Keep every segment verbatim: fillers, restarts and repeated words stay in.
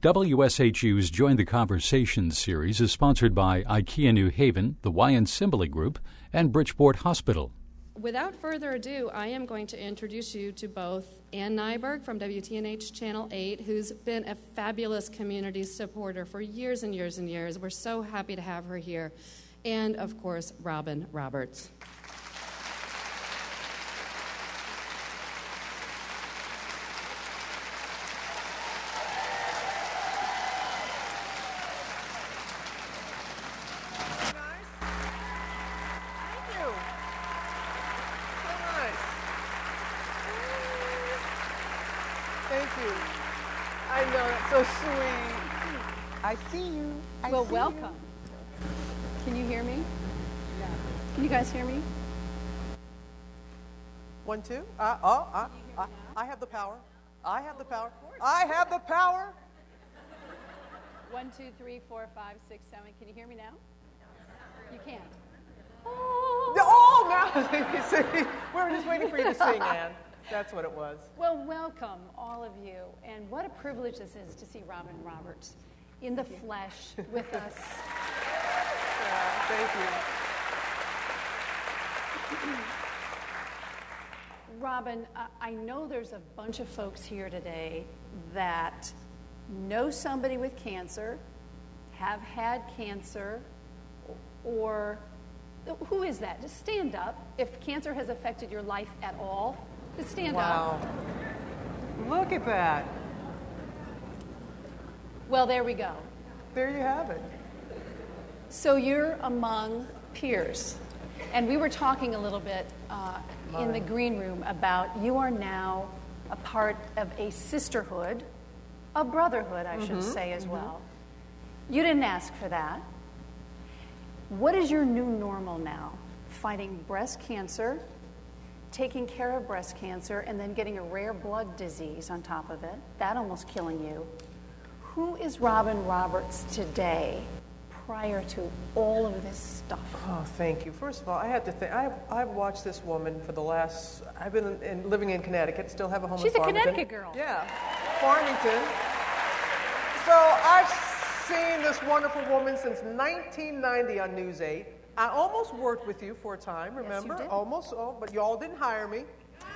W S H U's Join the Conversation series is sponsored by IKEA New Haven, the Wyan Simile Group, and Bridgeport Hospital. Without further ado, I am going to introduce you to both Ann Nyberg from W T N H Channel eight, who's been a fabulous community supporter for years and years and years. We're so happy to have her here. And, of course, Robin Roberts. I see you. I well, see welcome. You. Can you hear me? Yeah. Can you guys hear me? One, two. Uh, oh, uh, uh, I have the power. I have the power. I have the power. One, two, three, four, five, six, seven. Can you hear me now? You can't. Oh, oh now. See, we were just waiting for you to sing, Ann. That's what it was. Well, welcome, all of you. And what a privilege this is to see Robin Roberts in the flesh with us. Yeah, thank you. Robin, I know there's a bunch of folks here today that know somebody with cancer, have had cancer, or who is that? Just stand up. If cancer has affected your life at all, just stand wow. up. Wow. Look at that. Well, there we go. There you have it. So you're among peers. And we were talking a little bit uh, in the green room about you are now a part of a sisterhood, a brotherhood, I should mm-hmm, say as mm-hmm. well. You didn't ask for that. What is your new normal now? Fighting breast cancer, taking care of breast cancer, and then getting a rare blood disease on top of it, that almost killing you. Who is Robin Roberts today prior to all of this stuff? Oh, thank you. First of all, I have to think, I've, I've watched this woman for the last, I've been in, in, living in Connecticut, still have a home She's in Farmington. She's a Connecticut girl. Yeah, Farmington. So I've seen this wonderful woman since nineteen ninety on News eight. I almost worked with you for a time, remember? Yes, you did. Almost, oh, but y'all didn't hire me.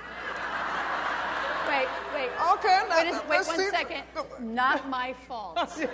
Wait, wait. Okay. Wait, wait, wait one second. Not my fault.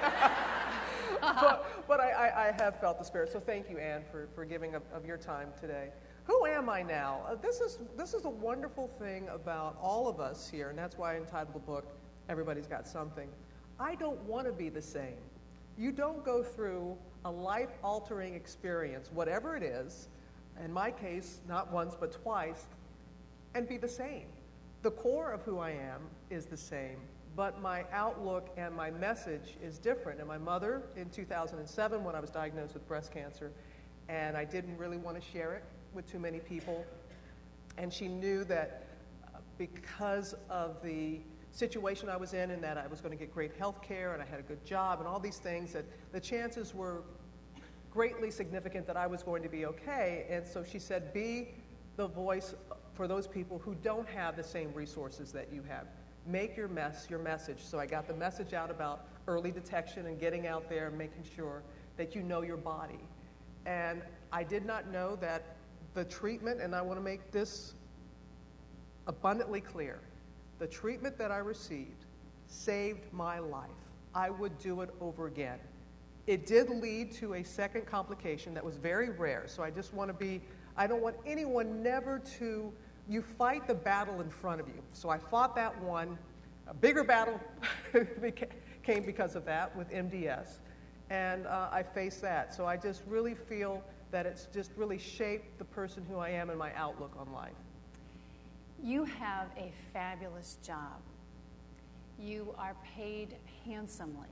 but but I, I, I have felt the spirit. So thank you, Ann, for, for giving of, of your time today. Who am I now? Uh, this is this is a wonderful thing about all of us here, and that's why I entitled the book, Everybody's Got Something. I don't want to be the same. You don't go through a life-altering experience, whatever it is, in my case, not once but twice, and be the same. The core of who I am is the same, but my outlook and my message is different. And my mother, in two thousand seven, when I was diagnosed with breast cancer, and I didn't really want to share it with too many people, and she knew that because of the situation I was in and that I was going to get great health care and I had a good job and all these things, that the chances were greatly significant that I was going to be okay. And so she said, be the voice for those people who don't have the same resources that you have. Make your mess your message. So I got the message out about early detection and getting out there and making sure that you know your body. And I did not know that the treatment, and I want to make this abundantly clear, the treatment that I received saved my life. I would do it over again. It did lead to a second complication that was very rare. So I just want to be, I don't want anyone never to, you fight the battle in front of you. So I fought that one. A bigger battle came because of that with M D S. And uh, I faced that. So I just really feel that it's just really shaped the person who I am and my outlook on life. You have a fabulous job. You are paid handsomely.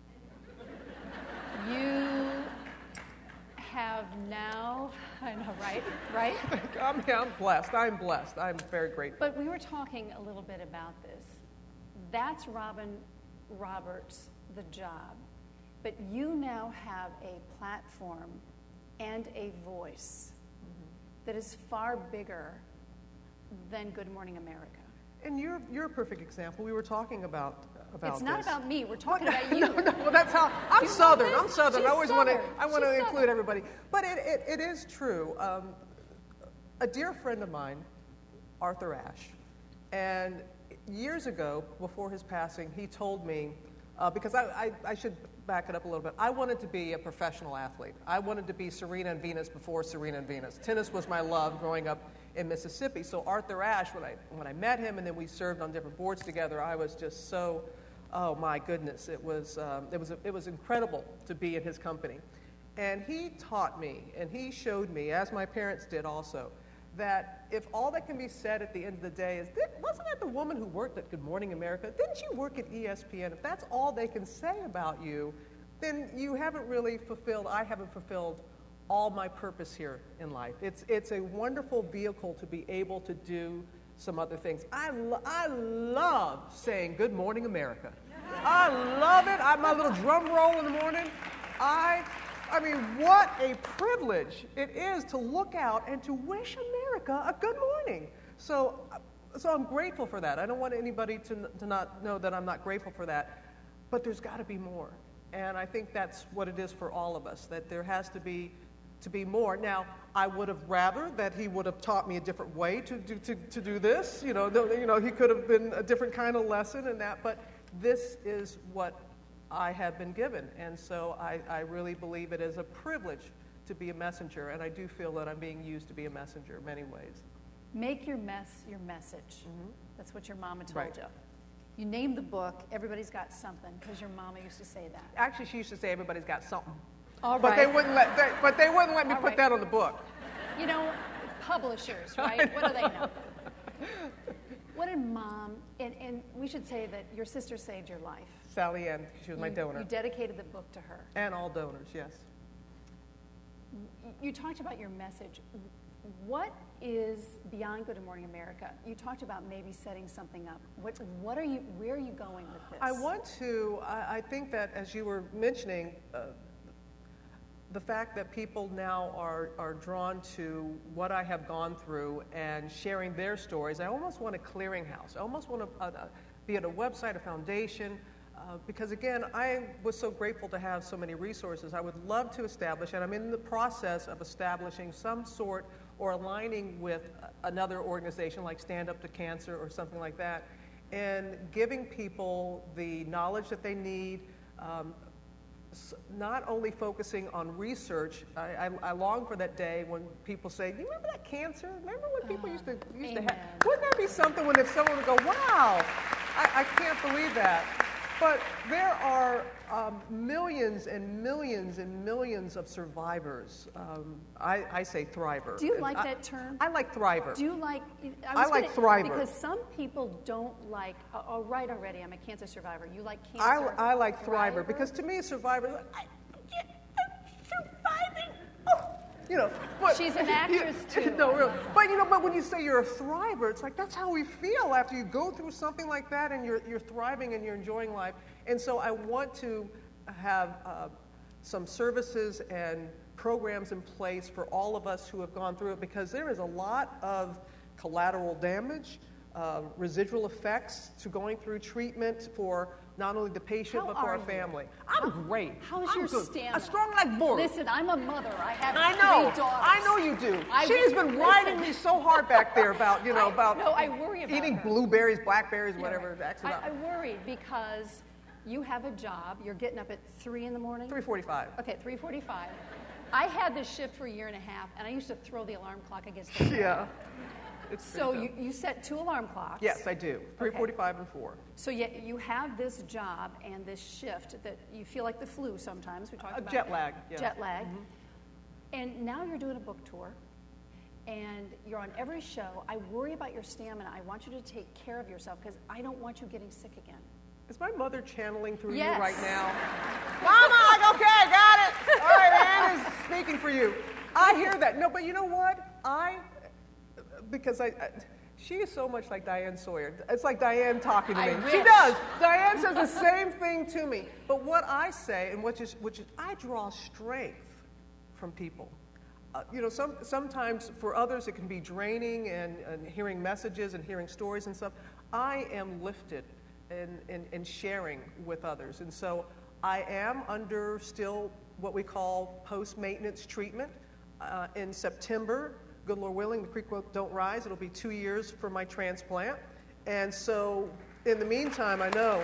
You have now, I know, right? Right? I'm, I'm blessed. I'm blessed. I'm very grateful. But we were talking a little bit about this. That's Robin Roberts, the job. But you now have a platform and a voice mm-hmm. that is far bigger than Good Morning America. And you're, you're a perfect example. We were talking about about It's not this. about me. We're talking Well, about you. no, no, well, that's how I'm You Southern. love I'm this? Southern. She's I always want to. Southern. I want She's to include Southern. everybody. But it, it, it is true. Um, a dear friend of mine, Arthur Ashe, and years ago, before his passing, he told me, uh, because I, I, I should back it up a little bit. I wanted to be a professional athlete. I wanted to be Serena and Venus before Serena and Venus. Tennis was my love growing up in Mississippi. So Arthur Ashe, when I when I met him and then we served on different boards together, I was just so, oh my goodness, it was um, it was it was incredible to be in his company. And he taught me, and he showed me, as my parents did also, that if all that can be said at the end of the day is, wasn't that the woman who worked at Good Morning America? Didn't you work at E S P N? If that's all they can say about you, then you haven't really fulfilled, I haven't fulfilled all my purpose here in life. It's, it's a wonderful vehicle to be able to do some other things. I, lo- I love saying Good Morning America. I love it. I my little drum roll in the morning. I I mean, what a privilege it is to look out and to wish America a good morning. So, so I'm grateful for that. I don't want anybody to, to not know that I'm not grateful for that. But there's got to be more. And I think that's what it is for all of us, that there has to be to be more. Now, I would have rather that he would have taught me a different way to do, to, to do this. You know, the, you know, he could have been a different kind of lesson and that. But this is what I have been given, and so I, I really believe it is a privilege to be a messenger, and I do feel that I'm being used to be a messenger in many ways. Make your mess your message. Mm-hmm. That's what your mama told Right. you. You name the book, everybody's got something, because your mama used to say that. Actually, she used to say everybody's got something, All but right. they wouldn't let they, but they wouldn't let me All put right. that on the book. You know, publishers, right? What do they know? What did mom, and, and we should say that your sister saved your life. Sally Ann, she was my you, donor, You dedicated the book to her. and all donors, yes. You talked about your message. What is beyond Good Morning America? You talked about maybe setting something up. What, what are you? Where are you going with this? I want to. I, I think that as you were mentioning, uh, the fact that people now are, are drawn to what I have gone through and sharing their stories, I almost want a clearinghouse. I almost want to uh, uh, be at a website, a foundation, uh, because again, I was so grateful to have so many resources. I would love to establish, and I'm in the process of establishing some sort or aligning with another organization like Stand Up to Cancer or something like that, and giving people the knowledge that they need, um, not only focusing on research. I, I, I long for that day when people say, do you remember that cancer? Remember when people Uh, used to used amen. to have, wouldn't that be something when if someone would go, wow, I, I can't believe that. But there are um, millions and millions and millions of survivors. Um, I, I say thriver. Do you like I, that term? I like thriver. Do you like? I, I was like gonna, thriver. Because some people don't like. Oh, oh, right, already. I'm a cancer survivor. You like I, cancer? I like thriver, thriver? because to me, a survivor, I, I'm surviving. Oh, you know, but, She's an actress, too. No, really. But you know, but when you say you're a thriver, it's like that's how we feel after you go through something like that, and you're you're thriving and you're enjoying life. And so I want to have uh, some services and programs in place for all of us who have gone through it, because there is a lot of collateral damage, uh, residual effects to going through treatment for not only the patient How but for are our you? family. I'm great. How's I'm your good. stamina? I'm strong like bull. Listen, I'm a mother. I have I know. three daughters. I know you do. I She's will- been riding listen. me so hard back there about, you know, I- about no, I worry about eating her. blueberries, blackberries, You're whatever. right. Actually, I, I worry because you have a job. You're getting up at three in the morning. three forty-five. Okay, three forty-five. I had this shift for a year and a half, and I used to throw the alarm clock against the wall. Yeah. It's So pretty you, tough. you set two alarm clocks. Yes, I do. three forty-five and four. So yet you have this job and this shift that you feel like the flu sometimes. We talked Uh, about jet lag, yeah. Jet lag. And now you're doing a book tour, and you're on every show. I worry about your stamina. I want you to take care of yourself because I don't want you getting sick again. Is my mother channeling through Yes. you right now? Mama, okay, got it. All right, Ann is speaking for you. I hear that. No, but you know what? I, because I, I she is so much like Diane Sawyer. It's like Diane talking to I me. She wish. does. Diane says the same thing to me. But what I say, and which is, which is, I draw strength from people. Uh, you know, some, sometimes for others it can be draining and, and hearing messages and hearing stories and stuff. I am lifted in, in, in sharing with others. And so I am under still what we call post-maintenance treatment. Uh, in September, good Lord willing, the creek don't rise, it'll be two years for my transplant. And so in the meantime, I know,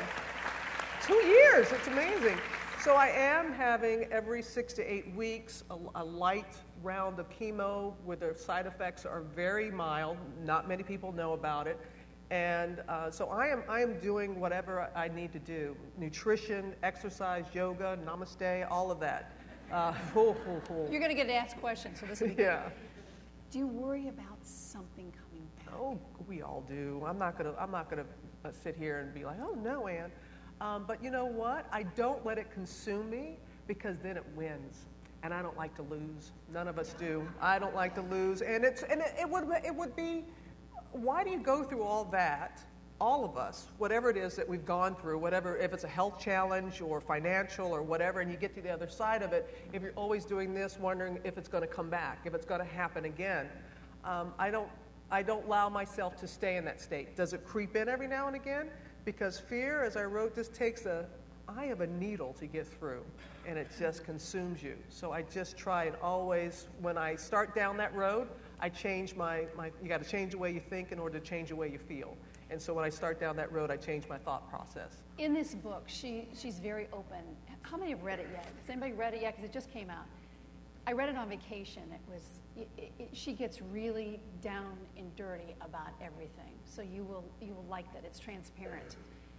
two years, it's amazing. So I am having every six to eight weeks a, a light round of chemo where the side effects are very mild. Not many people know about it. And uh, so I am, I am doing whatever I need to do. Nutrition, exercise, yoga, namaste, all of that. Uh, oh, oh, oh. You're going to get to ask questions, so this will be good. Yeah. Do you worry about something coming back? Oh, we all do. I'm not gonna. I'm not gonna uh, sit here and be like, oh no, Ann. Um, but you know what? I don't let it consume me because then it wins, and I don't like to lose. None of us do. I don't like to lose, and it's and it, it would it would be. Why do you go through all that? All of us, whatever it is that we've gone through, whatever, if it's a health challenge or financial or whatever, and you get to the other side of it, if you're always doing this, wondering if it's going to come back, if it's going to happen again, um, I don't, I don't allow myself to stay in that state. Does it creep in every now and again? Because fear, as I wrote, this takes a eye of a needle to get through, and it just consumes you. So I just try and always, when I start down that road, I change my, my you got to change the way you think in order to change the way you feel. And so when I start down that road, I change my thought process. In this book, she, she's very open. How many have read it yet? Has anybody read it yet? Because it just came out. I read it on vacation. It was it, it, she gets really down and dirty about everything. So you will you will like that. It's transparent.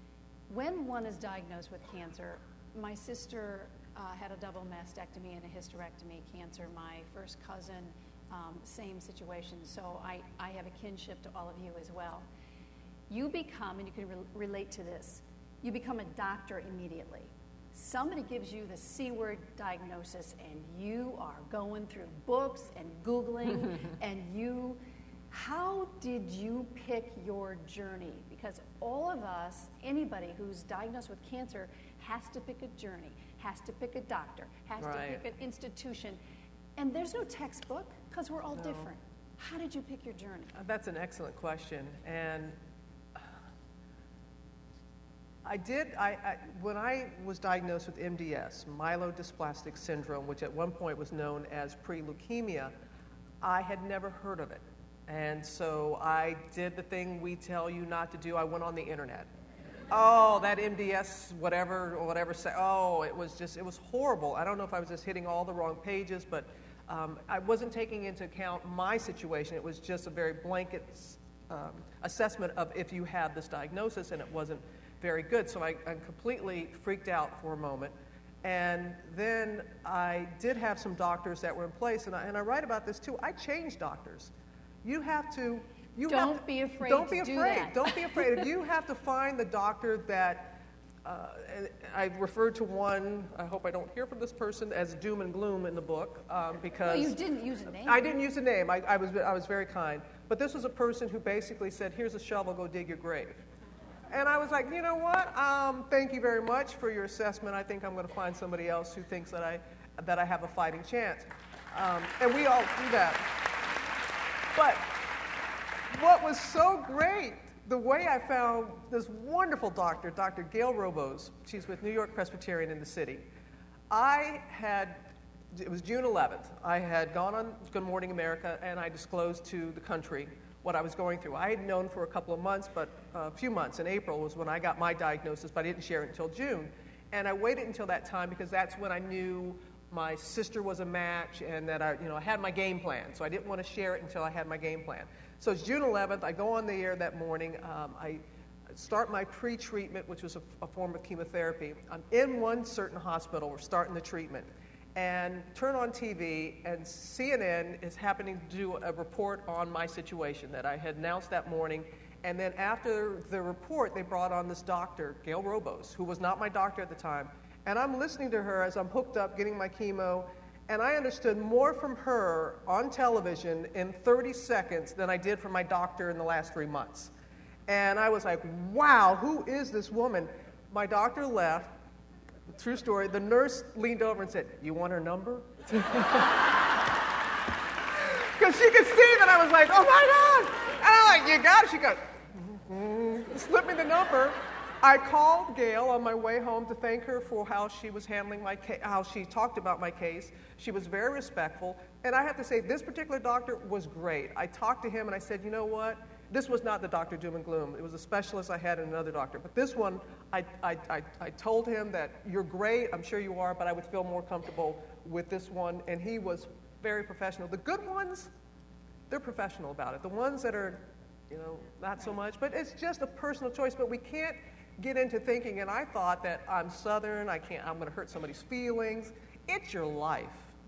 When one is diagnosed with cancer, my sister uh, had a double mastectomy and a hysterectomy cancer. My first cousin, um, same situation. So I, I have a kinship to all of you as well. You become, and you can re- relate to this, you become a doctor immediately. Somebody gives you the C-word diagnosis, and you are going through books and Googling, and you, how did you pick your journey? Because all of us, anybody who's diagnosed with cancer, has to pick a journey, has to pick a doctor, has right. to pick an institution. And there's no textbook, because we're all no. different. How did you pick your journey? Uh, that's an excellent question. And I did, I, I, when I was diagnosed with M D S, myelodysplastic syndrome, which at one point was known as pre-leukemia, I had never heard of it. And so I did the thing we tell you not to do. I went on the internet. Oh, that M D S, whatever, or whatever, say, oh, it was just, it was horrible. I don't know if I was just hitting all the wrong pages, but um, I wasn't taking into account my situation. It was just a very blanket um, assessment of if you had this diagnosis, and it wasn't very good. So I, I completely freaked out for a moment. And then I did have some doctors that were in place, and I, and I write about this too. I changed doctors. You have to... You don't have to, be afraid don't to be do afraid. that. Don't be afraid. You have to find the doctor that... Uh, I referred to one, I hope I don't hear from this person, as doom and gloom in the book, um, because... Well, you didn't use a name. I didn't use a name. I, I, was, I was very kind. But this was a person who basically said, here's a shovel, go dig your grave. And I was like, you know what? Um, thank you very much for your assessment. I think I'm going to find somebody else who thinks that I that I have a fighting chance. Um, and we all do that. But what was so great, the way I found this wonderful doctor, Doctor Gail Robos, she's with New York Presbyterian in the city. I had, it was June eleventh, I had gone on Good Morning America, and I disclosed to the country what I was going through. I had known for a couple of months, but a few months. In April was when I got my diagnosis, but I didn't share it until June. And I waited until that time because that's when I knew my sister was a match and that I, you know, I had my game plan. So I didn't want to share it until I had my game plan. So it's June eleventh. I go on the air that morning. Um, I start my pre-treatment, which was a, a form of chemotherapy. I'm in one certain hospital. We're starting the treatment. And turn on T V, and C N N is happening to do a report on my situation that I had announced that morning. And then after the report, they brought on this doctor, Gail Robos, who was not my doctor at the time. And I'm listening to her as I'm hooked up, getting my chemo, and I understood more from her on television in thirty seconds than I did from my doctor in the last three months. And I was like, wow, who is this woman? My doctor left. True story. The nurse leaned over and said, "You want her number?" Because she could see that I was like, "Oh my God!" And I'm like, "You got it." She goes, mm-hmm. Slipped me the number, I called Gail on my way home to thank her for how she was handling my case, how she talked about my case. She was very respectful. And I have to say, this particular doctor was great. I talked to him and I said, you know what? This was not the Doctor Doom and Gloom. It was a specialist I had and another doctor. But this one, I, I, I, I told him that you're great, I'm sure you are, but I would feel more comfortable with this one. And he was very professional. The good ones, they're professional about it. The ones that are, you know, not so much. But it's just a personal choice. But we can't get into thinking, and I thought that I'm Southern, I can't, I'm going to hurt somebody's feelings. It's your life.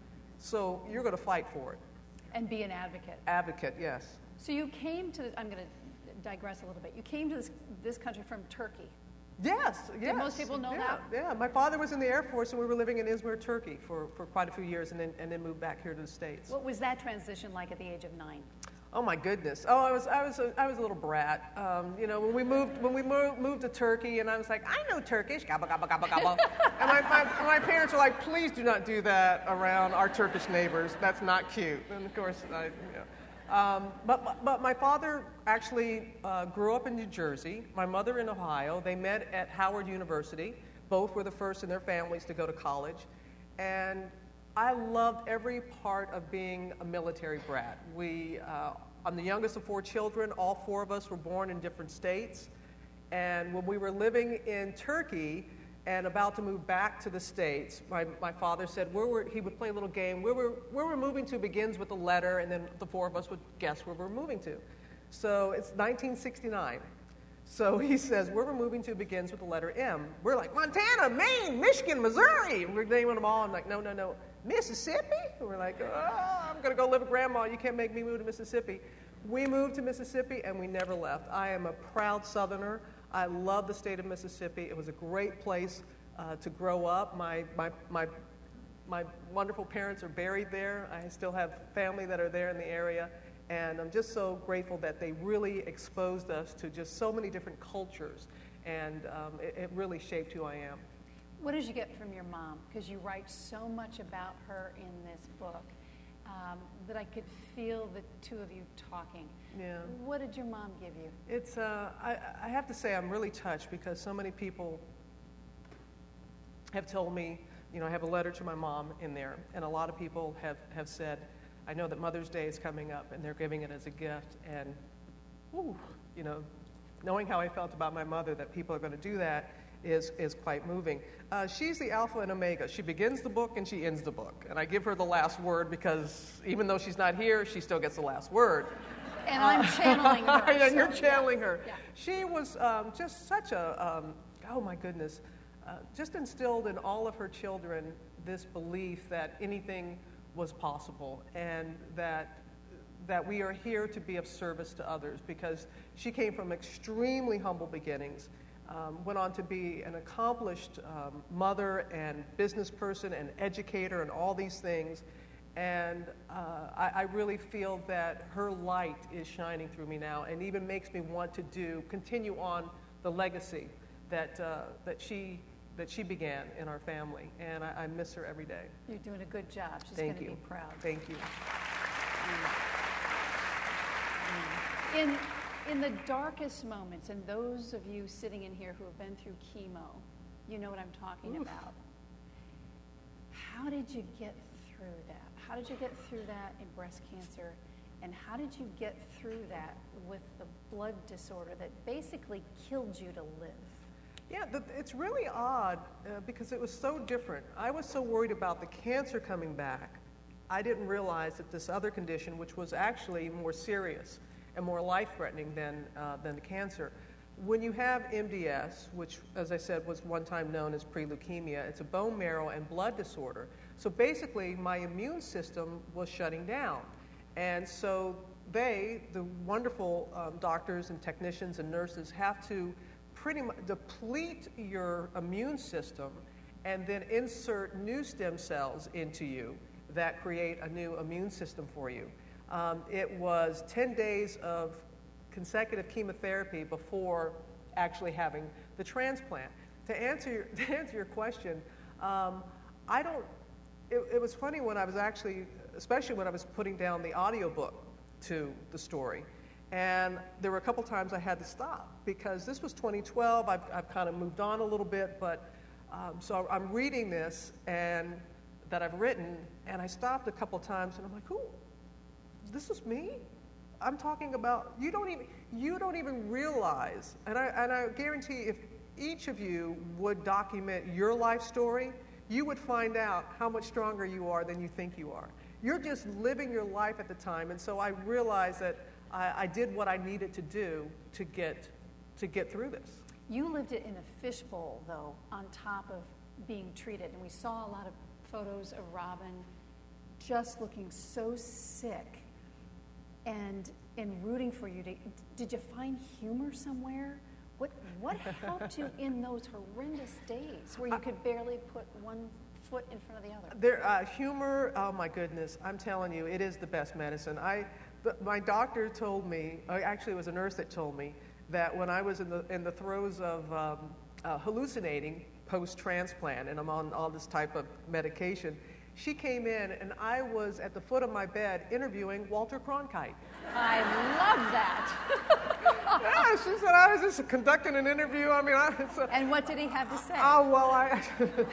So you're going to fight for it. And be an advocate. Advocate, yes. So you came to, I'm going to digress a little bit. You came to this, this country from Turkey. Yes, yes. Did most people know yeah, that? Yeah, my father was in the Air Force and we were living in Izmir, Turkey for, for quite a few years and then, and then moved back here to the States. What was that transition like at the age of nine? Oh my goodness! Oh, I was I was a, I was a little brat. Um, you know, when we moved when we moved, moved to Turkey, and I was like, I know Turkish, gabba gabba gabba gabba. And my, my my parents were like, please do not do that around our Turkish neighbors. That's not cute. And of course, I, you know. Um, but but my father actually uh, grew up in New Jersey. My mother in Ohio. They met at Howard University. Both were the first in their families to go to college, and I loved every part of being a military brat. We, uh, I'm the youngest of four children. All four of us were born in different states. And when we were living in Turkey and about to move back to the States, my, my father said, where we're, he would play a little game. Where we're, where we're moving to begins with a letter, and then the four of us would guess where we're moving to. So it's nineteen sixty-nine. So he says, where we're moving to begins with the letter M. We're like, Montana, Maine, Michigan, Missouri. And we're naming them all. I'm like, no, no, no. Mississippi? And we're like, oh, I'm going to go live with Grandma. You can't make me move to Mississippi. We moved to Mississippi, and we never left. I am a proud Southerner. I love the state of Mississippi. It was a great place uh, to grow up. My, my, my, my wonderful parents are buried there. I still have family that are there in the area. And I'm just so grateful that they really exposed us to just so many different cultures. And um, it, it really shaped who I am. What did you get from your mom? Because you write so much about her in this book um, that I could feel the two of you talking. Yeah. What did your mom give you? It's. Uh, I, I have to say I'm really touched because so many people have told me, you know, I have a letter to my mom in there, and a lot of people have, have said, I know that Mother's Day is coming up, and they're giving it as a gift, and, whew, you know, knowing how I felt about my mother, that people are going to do that, is is quite moving. Uh, she's the alpha and omega. She begins the book and she ends the book. And I give her the last word because even though she's not here, she still gets the last word. And I'm channeling her. and so, you're channeling yeah, her. Yeah. She was um, just such a, um, oh my goodness, uh, just instilled in all of her children this belief that anything was possible and that that we are here to be of service to others, because she came from extremely humble beginnings. Um, went on to be an accomplished um, mother and business person and educator and all these things. And uh, I, I really feel that her light is shining through me now and even makes me want to do, continue on the legacy that, uh, that, she, that she began in our family. And I, I miss her every day. You're doing a good job. She's Thank going to you. be proud. Thank you. In In the darkest moments, and those of you sitting in here who have been through chemo, you know what I'm talking Oof. about. How did you get through that? How did you get through that in breast cancer? And how did you get through that with the blood disorder that basically killed you to live? Yeah, the, it's really odd uh, because it was so different. I was so worried about the cancer coming back, I didn't realize that this other condition, which was actually more serious and more life-threatening than, uh, than the cancer. When you have M D S, which, as I said, was one time known as pre-leukemia, it's a bone marrow and blood disorder. So basically, my immune system was shutting down. And so they, the wonderful um, doctors and technicians and nurses, have to pretty much deplete your immune system and then insert new stem cells into you that create a new immune system for you. Um, it was ten days of consecutive chemotherapy before actually having the transplant. To answer your, to answer your question, um, I don't, it, it was funny when I was actually, especially when I was putting down the audiobook to the story, and there were a couple times I had to stop because this was twenty twelve. I've, I've kind of moved on a little bit, but um, so I'm reading this and that I've written, and I stopped a couple times, and I'm like, "Who? This is me? I'm talking about you don't even you don't even realize." And I and I guarantee, if each of you would document your life story, you would find out how much stronger you are than you think you are. You're just living your life at the time, and so I realized that I, I did what I needed to do to get to get through this. You lived it in a fishbowl, though, on top of being treated, and we saw a lot of photos of Robin just looking so sick, and in rooting for you. To, did you find humor somewhere? What what helped you in those horrendous days where you could barely put one foot in front of the other? There, uh, humor. Oh my goodness! I'm telling you, it is the best medicine. I, the, my doctor told me. Actually, it was a nurse that told me that when I was in the in the throes of um, uh, hallucinating post-transplant, and I'm on all this type of medication, she came in and I was at the foot of my bed interviewing Walter Cronkite. I love that. Yeah, she said I was just conducting an interview. I mean, I, so, and what did he have to say? Oh well, I.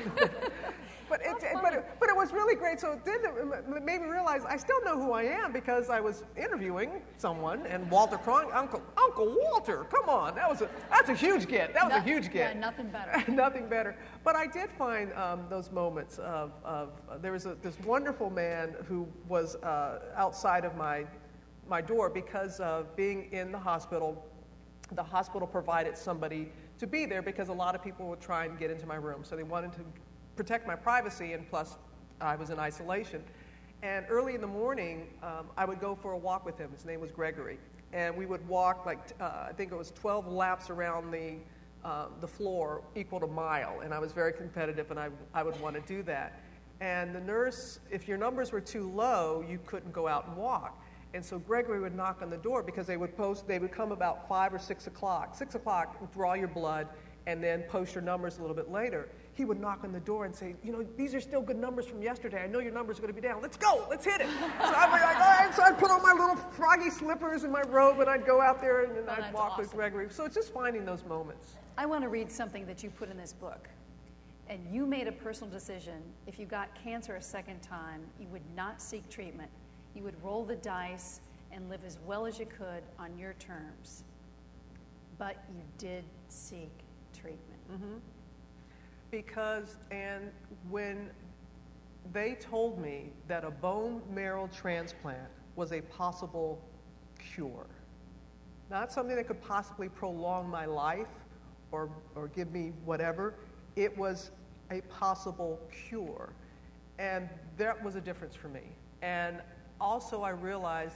But it, it, but, it, but it was really great. So it did it made me realize I still know who I am because I was interviewing someone, and Walter Cron, Uncle Uncle Walter. Come on, that was a that's a huge get. That was no, a huge get. Yeah, nothing better. Nothing better. But I did find um, those moments of, of uh, there was a, this wonderful man who was uh, outside of my my door because of being in the hospital. The hospital provided somebody to be there because a lot of people would try and get into my room, so they wanted to protect my privacy, and plus I was in isolation. And early in the morning, um, I would go for a walk with him. His name was Gregory. And we would walk like, uh, I think it was twelve laps around the, uh, the floor, equal to a mile. And I was very competitive, and I, I would want to do that. And the nurse, if your numbers were too low, you couldn't go out and walk. And so Gregory would knock on the door because they would post, they would come about five or six o'clock. Six o'clock, draw your blood, and then post your numbers a little bit later. He would knock on the door and say, you know, these are still good numbers from yesterday. I know your numbers are going to be down. Let's go. Let's hit it. So I'd be like, all right. So I'd put on my little froggy slippers and my robe, and I'd go out there, and then oh, I'd walk awesome. with Gregory. So it's just finding those moments. I want to read something that you put in this book. And you made a personal decision. If you got cancer a second time, you would not seek treatment. You would roll the dice and live as well as you could on your terms. But you did seek treatment. Mm-hmm. Because, and when they told me that a bone marrow transplant was a possible cure, not something that could possibly prolong my life or, or give me whatever, it was a possible cure. And that was a difference for me. And also I realized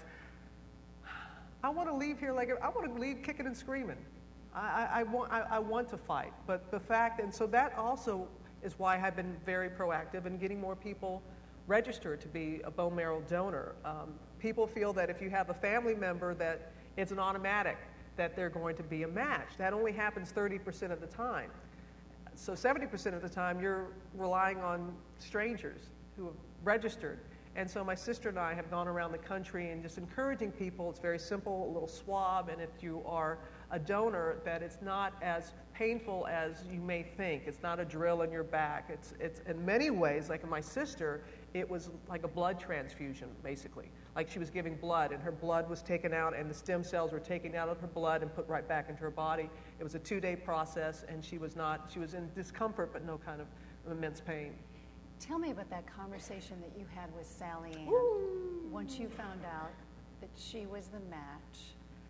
I want to leave here like, I want to leave kicking and screaming. I, I, I, want, I, I want to fight, but the fact, and so that also is why I've been very proactive in getting more people registered to be a bone marrow donor. Um, people feel that if you have a family member that it's an automatic that they're going to be a match. That only happens thirty percent of the time. So seventy percent of the time you're relying on strangers who have registered. And so my sister and I have gone around the country and just encouraging people. It's very simple, a little swab, and if you are a donor, that it's not as painful as you may think. It's not a drill in your back. It's, it's in many ways, like my sister, it was like a blood transfusion, basically. Like she was giving blood, and her blood was taken out, and the stem cells were taken out of her blood and put right back into her body. It was a two-day process, and she was not, she was in discomfort, but no kind of immense pain. Tell me about that conversation that you had with Sally Ann Ooh. once you found out that she was the match.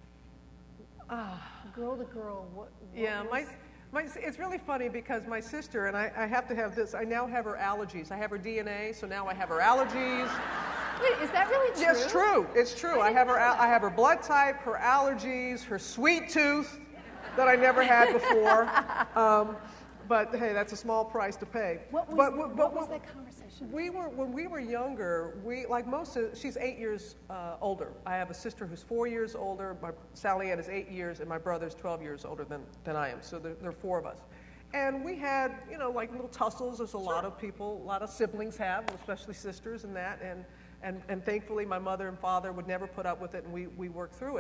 Uh, girl to girl, what, what yeah, was... my, my, it's really funny because my sister, and I, I have to have this, I now have her allergies. I have her D N A, so now I have her allergies. Wait, is that really true? Yes, true. It's true. I, I have her. I have her blood type, her allergies, her sweet tooth that I never had before. Um, but hey, that's a small price to pay. What was, but, what but, was but, that conversation? We were when we were younger. We like most of. She's eight years uh, older. I have a sister who's four years older. My Sally Ann is eight years, and my brother's twelve years older than than I am. So there, there are four of us. And we had, you know, like little tussles, as a sure. lot of people, a lot of siblings have, especially sisters and that. And, and, and thankfully, my mother and father would never put up with it, and we, we worked through it.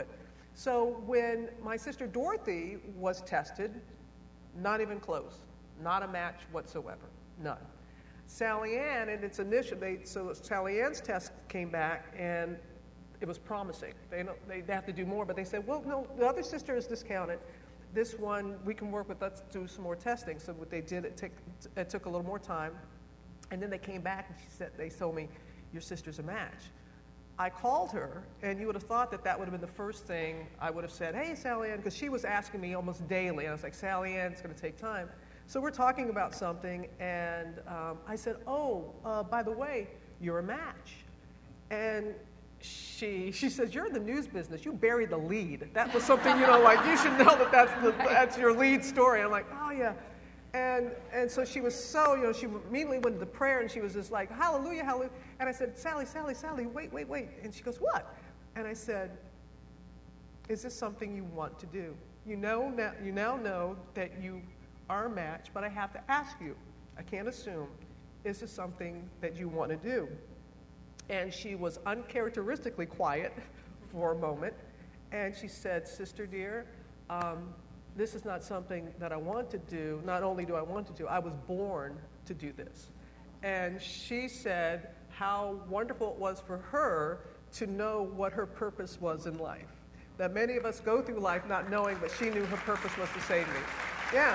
So when my sister Dorothy was tested, not even close, not a match whatsoever, none. Sally Ann, and its initial, they, so Sally Ann's test came back, and it was promising. They, don't, they have to do more, but they said, well, no, the other sister is discounted. This one, we can work with, let's do some more testing. So what they did, it, take, it took a little more time, and then they came back, and she said, they told me, your sister's a match. I called her, and you would have thought that that would have been the first thing I would have said, hey, Sally Ann, because she was asking me almost daily. And I was like, Sally Ann, it's going to take time. So we're talking about something, and um, I said, oh, uh, by the way, you're a match. And she she says, you're in the news business. You buried the lead. That was something, you know, like, you should know that that's, the, that's your lead story. I'm like, oh, yeah. And and so she was so, you know, she immediately went into prayer, and she was just like, hallelujah, hallelujah. And I said, Sally, Sally, Sally, wait, wait, wait. And she goes, what? And I said, is this something you want to do? You know, now, you now know that you are a match, but I have to ask you. I can't assume. Is this something that you want to do? And she was uncharacteristically quiet for a moment. And she said, sister dear, um, this is not something that I want to do. Not only do I want to do, I was born to do this. And she said how wonderful it was for her to know what her purpose was in life. That many of us go through life not knowing, but she knew her purpose was to save me. Yeah.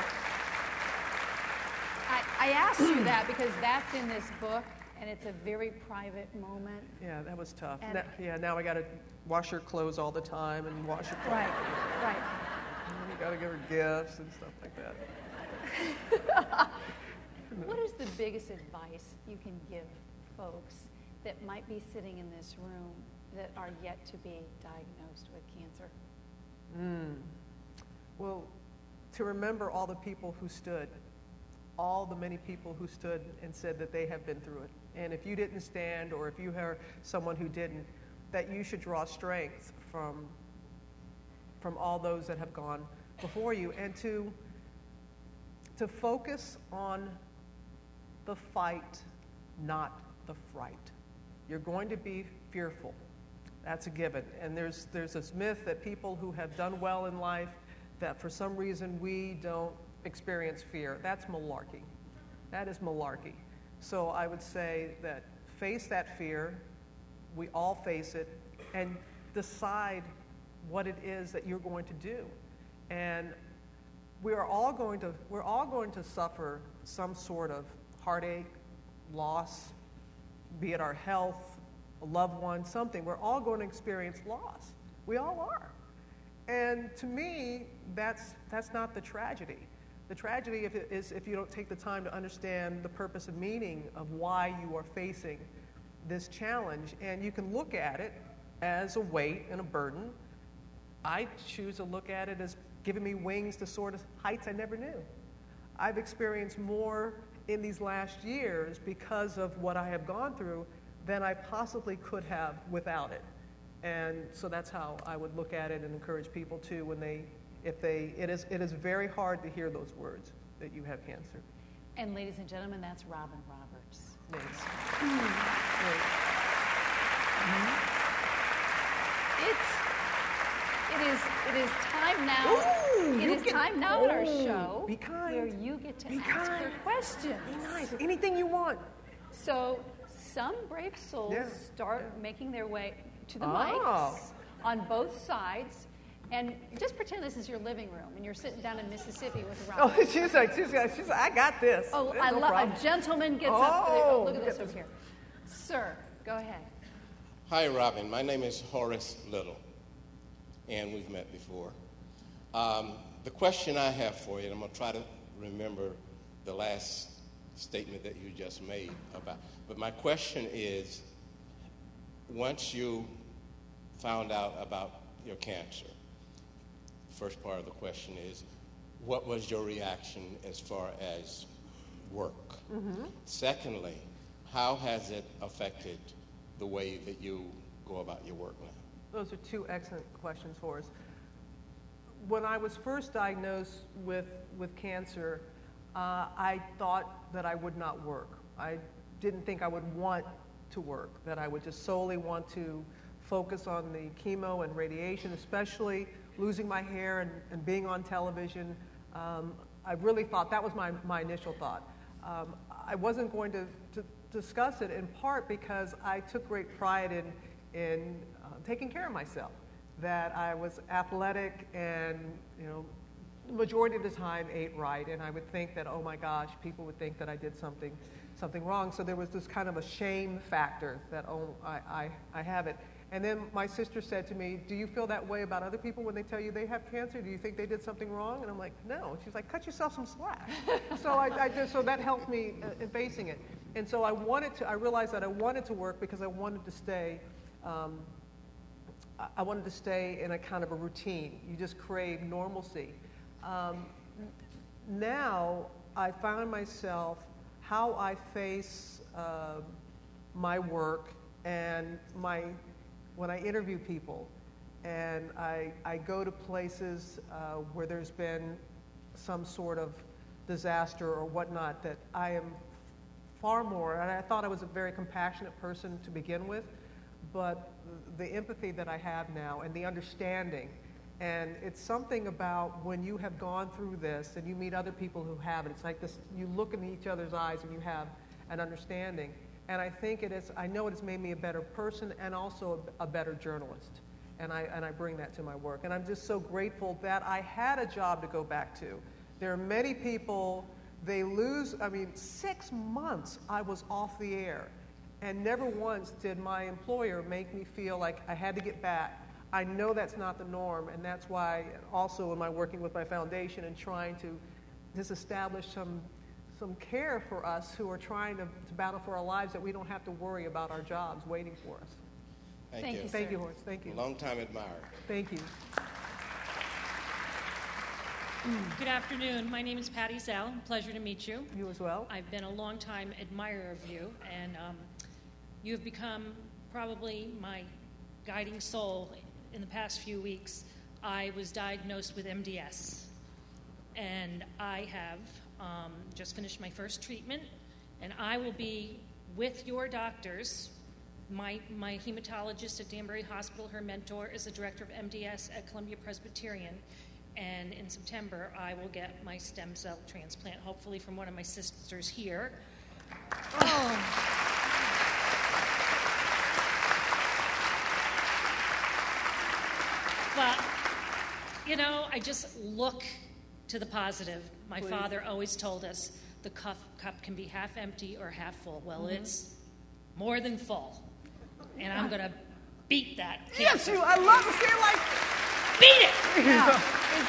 I, I asked you that because that's in this book, and it's a very private moment. Yeah, that was tough. And Now, yeah, now I got to wash her clothes all the time and wash her clothes. Right, right. And you got to give her gifts and stuff like that. What is the biggest advice you can give folks that might be sitting in this room that are yet to be diagnosed with cancer? Mm. Well, to remember all the people who stood, all the many people who stood and said that they have been through it. And if you didn't stand, or if you heard someone who didn't, that you should draw strength from, from all those that have gone before you, and to, to focus on the fight, not the fright. You're going to be fearful. That's a given. And there's, there's this myth that people who have done well in life, that for some reason we don't experience fear. That's malarkey. That is malarkey. So I would say that face that fear. We all face it, and decide what it is that you're going to do. And we are all going to, we're all going to suffer some sort of heartache, loss, be it our health, a loved one, something. We're all going to experience loss. We all are. And to me, that's, that's not the tragedy. The tragedy if it is if you don't take the time to understand the purpose and meaning of why you are facing this challenge. And you can look at it as a weight and a burden. I choose to look at it as giving me wings to soar to heights I never knew. I've experienced more in these last years because of what I have gone through than I possibly could have without it. And so that's how I would look at it and encourage people too when they, if they, it is, it is very hard to hear those words that you have cancer. And ladies and gentlemen, that's Robin Roberts. Yes. Mm. Mm-hmm. It's, it is, it is time now. Ooh, it is get, time now oh, in our show be kind. where you get to be ask kind. her questions. Be nice. Anything you want. So some brave souls Yeah. start Yeah. making their way to the Oh. mics on both sides. And just pretend this is your living room and you're sitting down in Mississippi with Robin. Oh, she's like, she's like, she's like, I got this. Oh, There's I no love problem. a gentleman gets up. There. Oh, Oh, look at this look at over here. Sir, go ahead. Hi, Robin. My name is Horace Little, and we've met before. Um, the question I have for you, and I'm going to try to remember the last statement that you just made about, but my question is, once you found out about your cancer, the first part of the question is, what was your reaction as far as work? Mm-hmm. Secondly, how has it affected the way that you go about your work now? Those are two excellent questions for us. When I was first diagnosed with, with cancer, uh, I thought that I would not work. I didn't think I would want to work, that I would just solely want to focus on the chemo and radiation, especially losing my hair and, and being on television. Um, I really thought, that was my, my initial thought. Um, I wasn't going to, to discuss it in part because I took great pride in, in uh, taking care of myself, that I was athletic and, you know, the majority of the time ate right, and I would think that, oh my gosh, people would think that I did something something wrong. So there was this kind of a shame factor that, oh, I, I, I have it. And then my sister said to me, do you feel that way about other people when they tell you they have cancer? Do you think they did something wrong? And I'm like, no. She's like, cut yourself some slack. so I, I just, so that helped me in facing it. And so I wanted to, I realized that I wanted to work because I wanted to stay, um, I wanted to stay in a kind of a routine. You just crave normalcy. Um, now I find myself, how I face uh, my work and my, when I interview people and I, I go to places uh, where there's been some sort of disaster or whatnot, that I am far more, and I thought I was a very compassionate person to begin with, but the empathy that I have now and the understanding. And it's something about when you have gone through this and you meet other people who have it, it's like this, you look in each other's eyes and you have an understanding. And I think it is, I know it has made me a better person and also a, a better journalist. And I, and I bring that to my work. And I'm just so grateful that I had a job to go back to. There are many people, they lose, I mean, six months I was off the air. And never once did my employer make me feel like I had to get back. I know that's not the norm, and that's why also in my working with my foundation and trying to just establish some some care for us who are trying to, to battle for our lives, that we don't have to worry about our jobs waiting for us. Thank, Thank you. you, Thank sir. you, Horace. Thank you. Long-time admirer. Thank you. Good afternoon. My name is Patty Zell. Pleasure to meet you. You as well. I've been a long-time admirer of you, and um, you have become probably my guiding soul in the past few weeks. I was diagnosed with M D S, and I have um, just finished my first treatment, and I will be with your doctors. My, my hematologist at Danbury Hospital, her mentor, is the director of M D S at Columbia Presbyterian, and in September I will get my stem cell transplant, hopefully from one of my sisters here. Oh. But, you know, I just look to the positive. My Please. father always told us the cup, cup can be half empty or half full. Well, mm-hmm. It's more than full. And I'm going to beat that cancer. Yes, you, I love to see it like... Beat it! Now,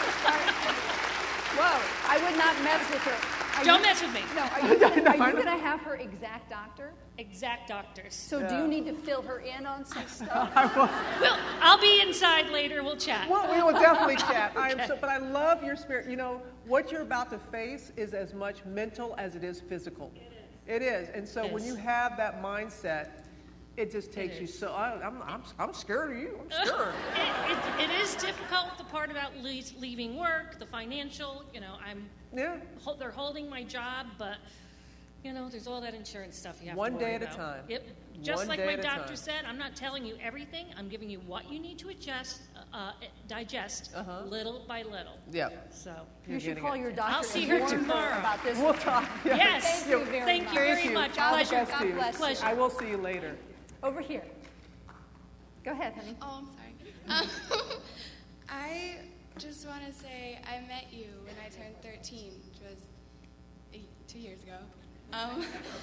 whoa, I would not mess with her. Are Don't you, mess with me. No, are you gonna, are you going to have her exact doctor? Exact doctors. So Yeah. do you need to fill her in on some stuff? Well, I'll be inside later. We'll chat. Well, we will definitely chat. I am Okay. so, but I love your spirit. You know, what you're about to face is as much mental as it is physical. It is. It is. And so It when is. you have that mindset, it just takes It you is. so, I, I'm, I'm, I'm scared of you. I'm scared. It, it, it is difficult, the part about le- leaving work, the financial, you know, I'm, Yeah. hol- they're holding my job, but, you know, there's all that insurance stuff you have One to worry day at a about. time. Yep. Just One like day my at a doctor time. said, I'm not telling you everything. I'm giving you what you need to adjust, uh, uh, digest Uh-huh. little by little. Yeah. So, You You're should getting call it. your doctor I'll see and her warn tomorrow. about this. We'll talk. Yeah. yes. Thank you very Thank much. you very Thank you. much. God Pleasure. bless God you. bless you. Pleasure. I will see you later. Over here. Go ahead, honey. Oh, I'm sorry. Um, I just want to say I met you when I turned thirteen, which was eight, two years ago. Um,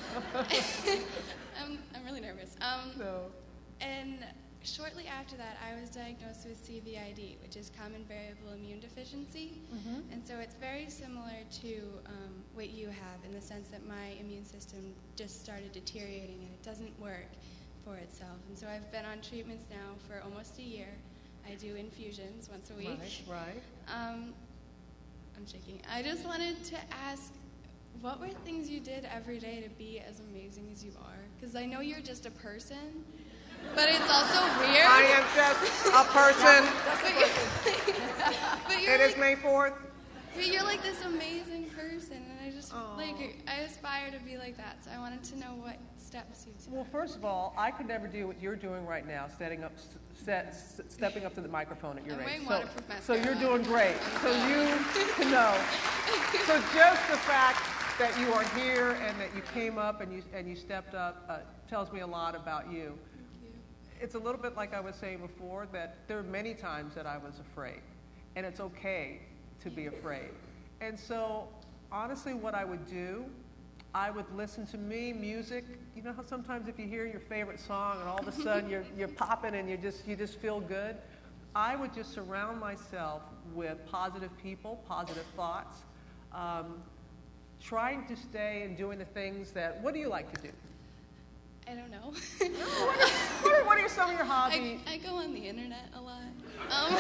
I'm, I'm really nervous. Um, No. and shortly after that, I was diagnosed with C V I D, which is common variable immune deficiency. Mm-hmm. And so it's very similar to um, what you have in the sense that my immune system just started deteriorating and it doesn't work for itself. And so I've been on treatments now for almost a year. I do infusions once a week. Right, right. Um, I'm shaking. I just wanted to ask, what were things you did every day to be as amazing as you are? Because I know you're just a person, but it's also weird. I am just a person. But you're, but you're It is like, May fourth. But you're like this amazing person, and I just Aw. like I aspire to be like that. So I wanted to know what steps you took. Well, first of all, I could never do what you're doing right now, setting up, set, s- stepping up to the microphone at your I'm age. wearing So, waterproof so mascara. you're doing great. So you know. So just the fact that you are here and that you came up and you and you stepped up uh, tells me a lot about you. Thank you. It's a little bit like I was saying before, that there are many times that I was afraid, and it's okay to be afraid. And so, honestly, what I would do, I would listen to me, music. You know how sometimes if you hear your favorite song and all of a sudden you're, you're popping and you just, you just feel good? I would just surround myself with positive people, positive thoughts, um, trying to stay and doing the things that, what do you like to do? I don't know. What are, what are, what are some of your I, hobbies? I go on the internet a lot. Um,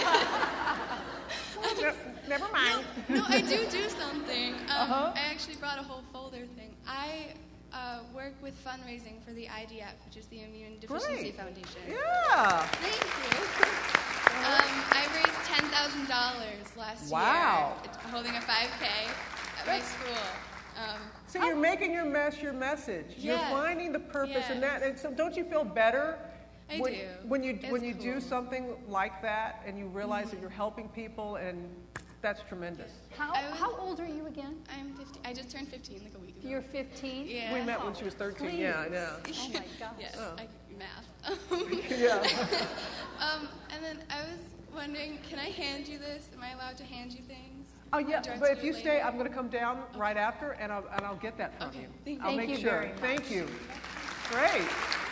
Ne- Never mind. no, I do do something. Um, Uh-huh. I actually brought a whole folder thing. I uh, work with fundraising for the I D F, which is the Immune Deficiency Great. Foundation. Yeah. Thank you. Um, I raised ten thousand dollars last Wow. year holding a five K at my school. Um, So you're making your mess your message. You're Yes. finding the purpose in that. Yes. And so don't you feel better I when, do. when you It's when you do cool. something like that and you realize that you're helping people, and that's tremendous. How, I was- how old are you again? I'm fifteen. I just turned fifteen like a week ago. You're fifteen? Yeah. We met when she was thirteen. Yeah, I know. Oh my gosh. Yes, Oh. I math. Yeah. um, and then I was wondering, can I hand you this? Am I allowed to hand you things? Oh yeah, Direct but to if you later? stay, I'm going to come down right after, and I'll and I'll get that from Okay, you. thank you. I'll Thank make you sure. very much. Thank you. Great.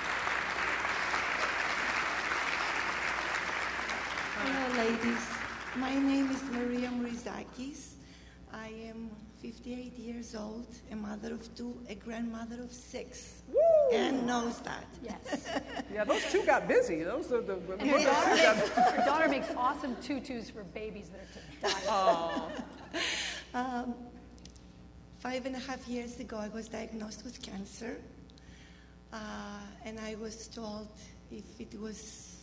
Hello, ladies. My name is Maria Mourizakis. I am fifty-eight years old, a mother of two, a grandmother of six. Woo! Anne knows that. Yes. Yeah, those two got busy. Those are the. And her daughter, makes, her daughter makes awesome tutus for babies that are to die. Oh. Um, five and a half years ago, I was diagnosed with cancer, uh, and I was told if it was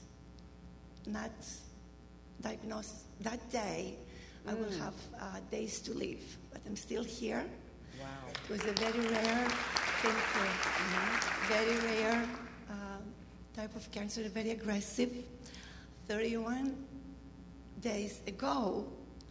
not diagnosed that day, I will have uh, days to live. But I'm still here. Wow. It was a very rare, thank you, Mhm. very rare um, type of cancer, very aggressive. thirty-one days ago,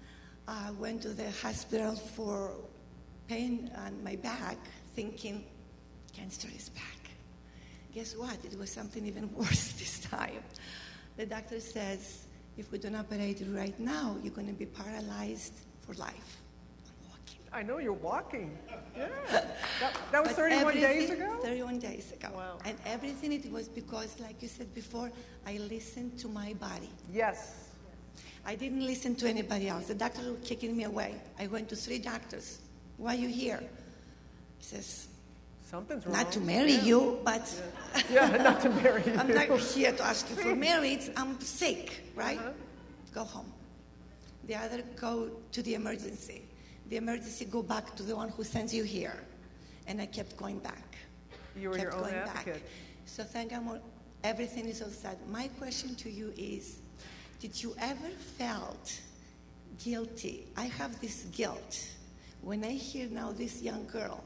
I went to the hospital for pain on my back, thinking cancer is back. Guess what? It was something even worse this time. The doctor says, if we don't operate it right now, you're going to be paralyzed for life. I'm walking. I know you're walking. Yeah. That, that was But thirty-one days everything- ago? thirty-one days ago. Wow. And everything, it was because, like you said before, I listened to my body. Yes. I didn't listen to anybody else. The doctors were kicking me away. I went to three doctors. Why are you here? He says, Something's wrong. not to marry Yeah. you, but Yeah, not to marry you. I'm not here to ask you for marriage. I'm sick, right? Uh-huh. Go home. The other go to the emergency. The emergency go back to the one who sends you here. And I kept going back. You were kept your own going advocate. back. So thank God, everything is all set. My question to you is, did you ever felt guilty? I have this guilt when I hear now this young girl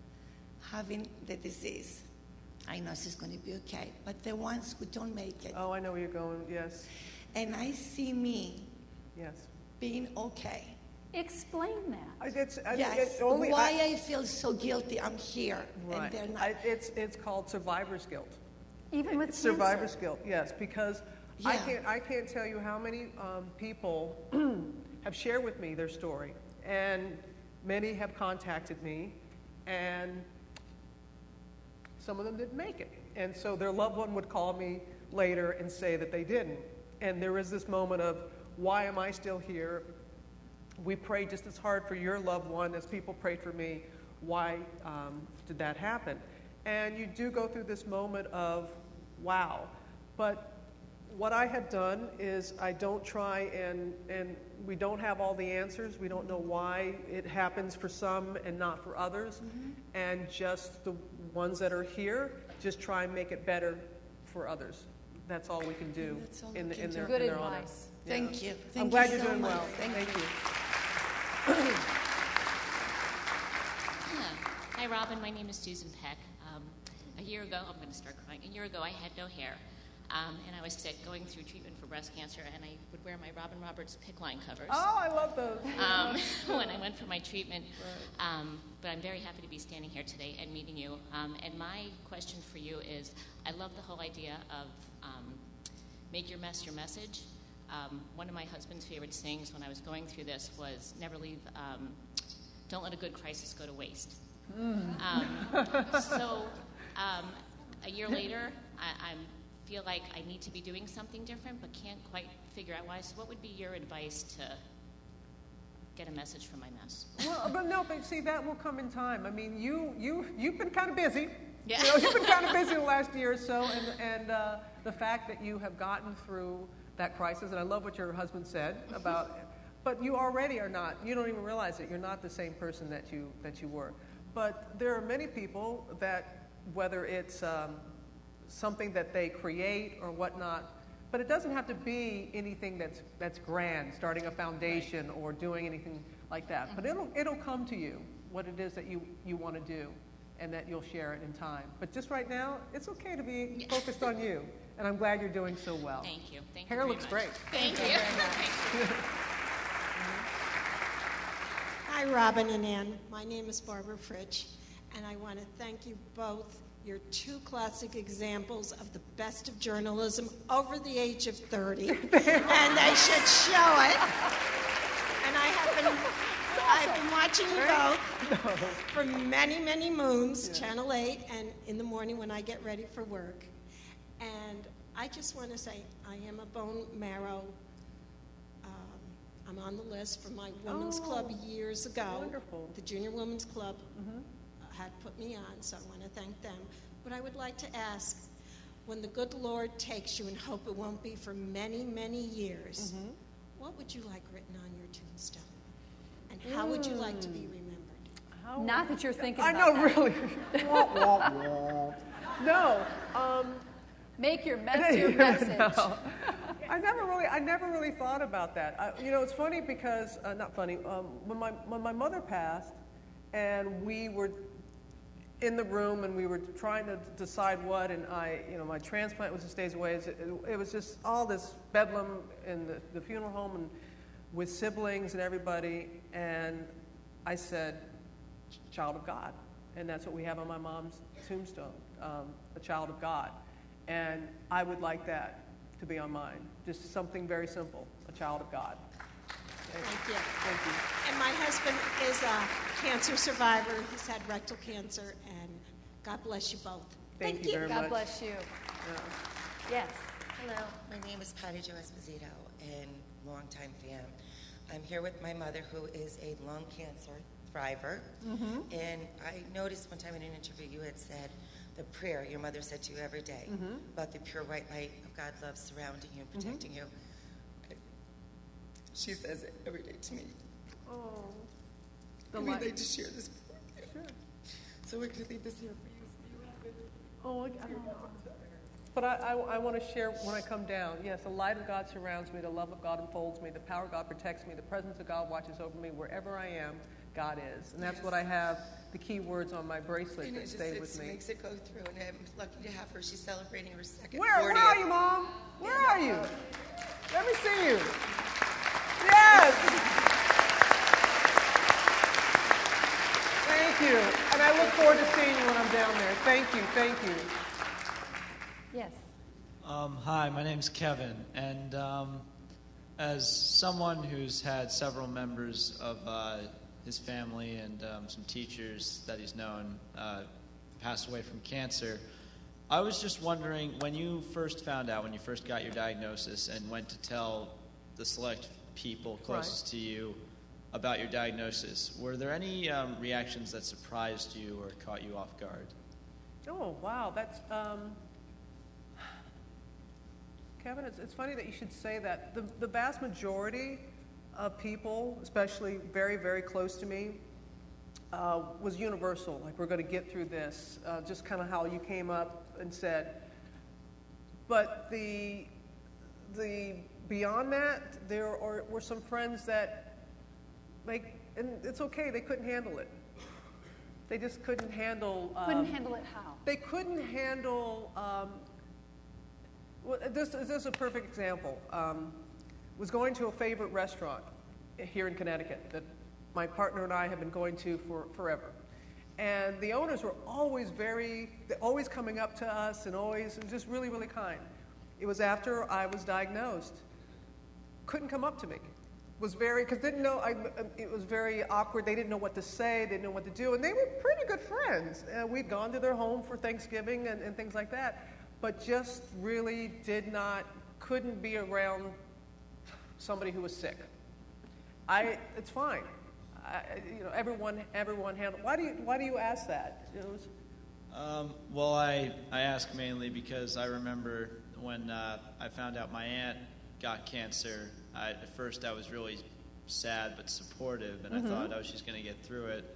having the disease. I know she's going to be okay, but the ones who don't make it, Oh, I know where you're going. Yes. and I see me Yes. being okay. Explain that. I- It's, I- Yes. it only, Why I- I, feel so guilty? I'm here, right. and they're not. I, it's, it's called survivor's guilt. Even with It's survivor's cancer. guilt, yes, because I Yeah. can't I can't tell you how many um, people have shared with me their story, and many have contacted me, and some of them didn't make it, and so their loved one would call me later and say that they didn't, and there is this moment of, why am I still here? We prayed just as hard for your loved one as people prayed for me. Why um, did that happen? And you do go through this moment of, wow. But what I have done is I don't try and, and we don't have all the answers. We don't know why it happens for some and not for others. Mm-hmm. And just the ones that are here, just try and make it better for others. That's all we can do That's all in, we the, can in do. their, Good in their advice. honor. Yeah. Thank you. Thank I'm glad you you're so doing much. well. Thank, Thank you. you. Hi, Robin. My name is Susan Peck. Um, a year ago, I'm going to start crying. A year ago, I had no hair, um, and I was sick, going through treatment for breast cancer, and I would wear my Robin Roberts pick line covers. Oh, I love those. Um, when I went for my treatment. Right. Um, but I'm very happy to be standing here today and meeting you. Um, and my question for you is, I love the whole idea of um, make your mess your message. Um, one of my husband's favorite sayings when I was going through this was, never leave, um, don't let a good crisis go to waste. Mm. Um, so um, a year later, I I'm, feel like I need to be doing something different, but can't quite figure out why. So what would be your advice to get a message from my mess? Well, but no, but see, that will come in time. I mean, you, you, you've been kind of busy. Yeah. You know, you've been kind of busy the last year or so, and, and uh, the fact that you have gotten through that crisis, and I love what your husband said about, but you already are not, you don't even realize it, you're not the same person that you, that you were. But there are many people that, whether it's um, something that they create or whatnot, but it doesn't have to be anything that's that's grand, starting a foundation right. or doing anything like that. Mm-hmm. But it'll it'll come to you what it is that you, you want to do, and that you'll share it in time. But just right now, it's okay to be yeah. focused on you, and I'm glad you're doing so well. Thank you. Thank Hair you. Hair looks much. great. Thank, Thank you. you. Thank you. Hi, Robin and Ann. My name is Barbara Fritsch, and I want to thank you both. You're two classic examples of the best of journalism over the age of thirty, and they should show it. And I have been, I've been watching you both for many, many moons, yeah. Channel eight, and in the morning when I get ready for work. And I just want to say I am a bone marrow. Um, I'm on the list for my women's oh, club years ago. Wonderful. The Junior Women's Club. Mm-hmm. had put me on, so I want to thank them. But I would like to ask, when the good Lord takes you, and hope it won't be for many, many years, mm-hmm. what would you like written on your tombstone? And how mm. would you like to be remembered? How Not that you're thinking I about know, really. womp, womp, womp. No. Um, Make your mess your message. No. I never really, I never really thought about that. I, you know, it's funny because, uh, not funny, um, when my when my mother passed, and we were in the room and we were trying to decide what, and I, you know, my transplant was just days away. It, it, it was just all this bedlam in the, the funeral home and with siblings and everybody, and I said, child of God. And that's what we have on my mom's tombstone, um, a child of God. And I would like that to be on mine. Just something very simple, a child of God. Thank you. Thank you. And my husband is a cancer survivor. He's had rectal cancer, and God bless you both. Thank, Thank you you very God much. bless you. Yeah. Yes. Hello, my name is Patty Jo Esposito, and longtime fan. I'm here with my mother, who is a lung cancer thriver. Mm-hmm. And I noticed one time in an interview you had said the prayer your mother said to you every day mm-hmm. about the pure white light of God's love surrounding you and protecting mm-hmm. you. She says it every day to me. Oh. And we'd like to share this with you. Sure. So we could leave this here for you so you have it. Oh, I, but I, I, I want to share when I come down. Yes, the light of God surrounds me, the love of God enfolds me, the power of God protects me, the presence of God watches over me. Wherever I am, God is. And that's yes. what I have, the key words on my bracelet and that just, stay with me. It makes it go through, and I'm lucky to have her. She's celebrating her second Where, fortieth. where are you, Mom? Where yeah, are you? Let me see you. Yes! Thank you. And I look forward to seeing you when I'm down there. Thank you, thank you. Yes. Um, hi, my name's Kevin, and um, as someone who's had several members of uh, his family and um, some teachers that he's known uh, pass away from cancer, I was just wondering, when you first found out, when you first got your diagnosis and went to tell the select people closest right. to you about your diagnosis, were there any um, reactions that surprised you or caught you off guard? Oh, wow. That's, um, Kevin, it's, it's funny that you should say that. The, the vast majority of people, especially very, very close to me, uh, was universal. Like, we're going to get through this. Uh, just kind of how you came up and said. But the, the beyond that, there are, were some friends that they and it's okay, they couldn't handle it. They just couldn't handle... Um, couldn't handle it how? They couldn't handle... Um, well, this, this is a perfect example. Um, was going to a favorite restaurant here in Connecticut that my partner and I have been going to for forever. And the owners were always very, always coming up to us and always just really, really kind. It was after I was diagnosed. Couldn't come up to me. Was very, because didn't know, I, it was very awkward. They didn't know what to say. They didn't know what to do. And they were pretty good friends. Uh, we'd gone to their home for Thanksgiving and, and things like that. But just really did not, couldn't be around somebody who was sick. I, it's fine. I, you know, everyone, everyone handled. Why do you, why do you ask that? You know, um, well, I, I ask mainly because I remember when uh, I found out my aunt got cancer. I, at first, I was really sad but supportive, and mm-hmm. I thought, oh, she's going to get through it.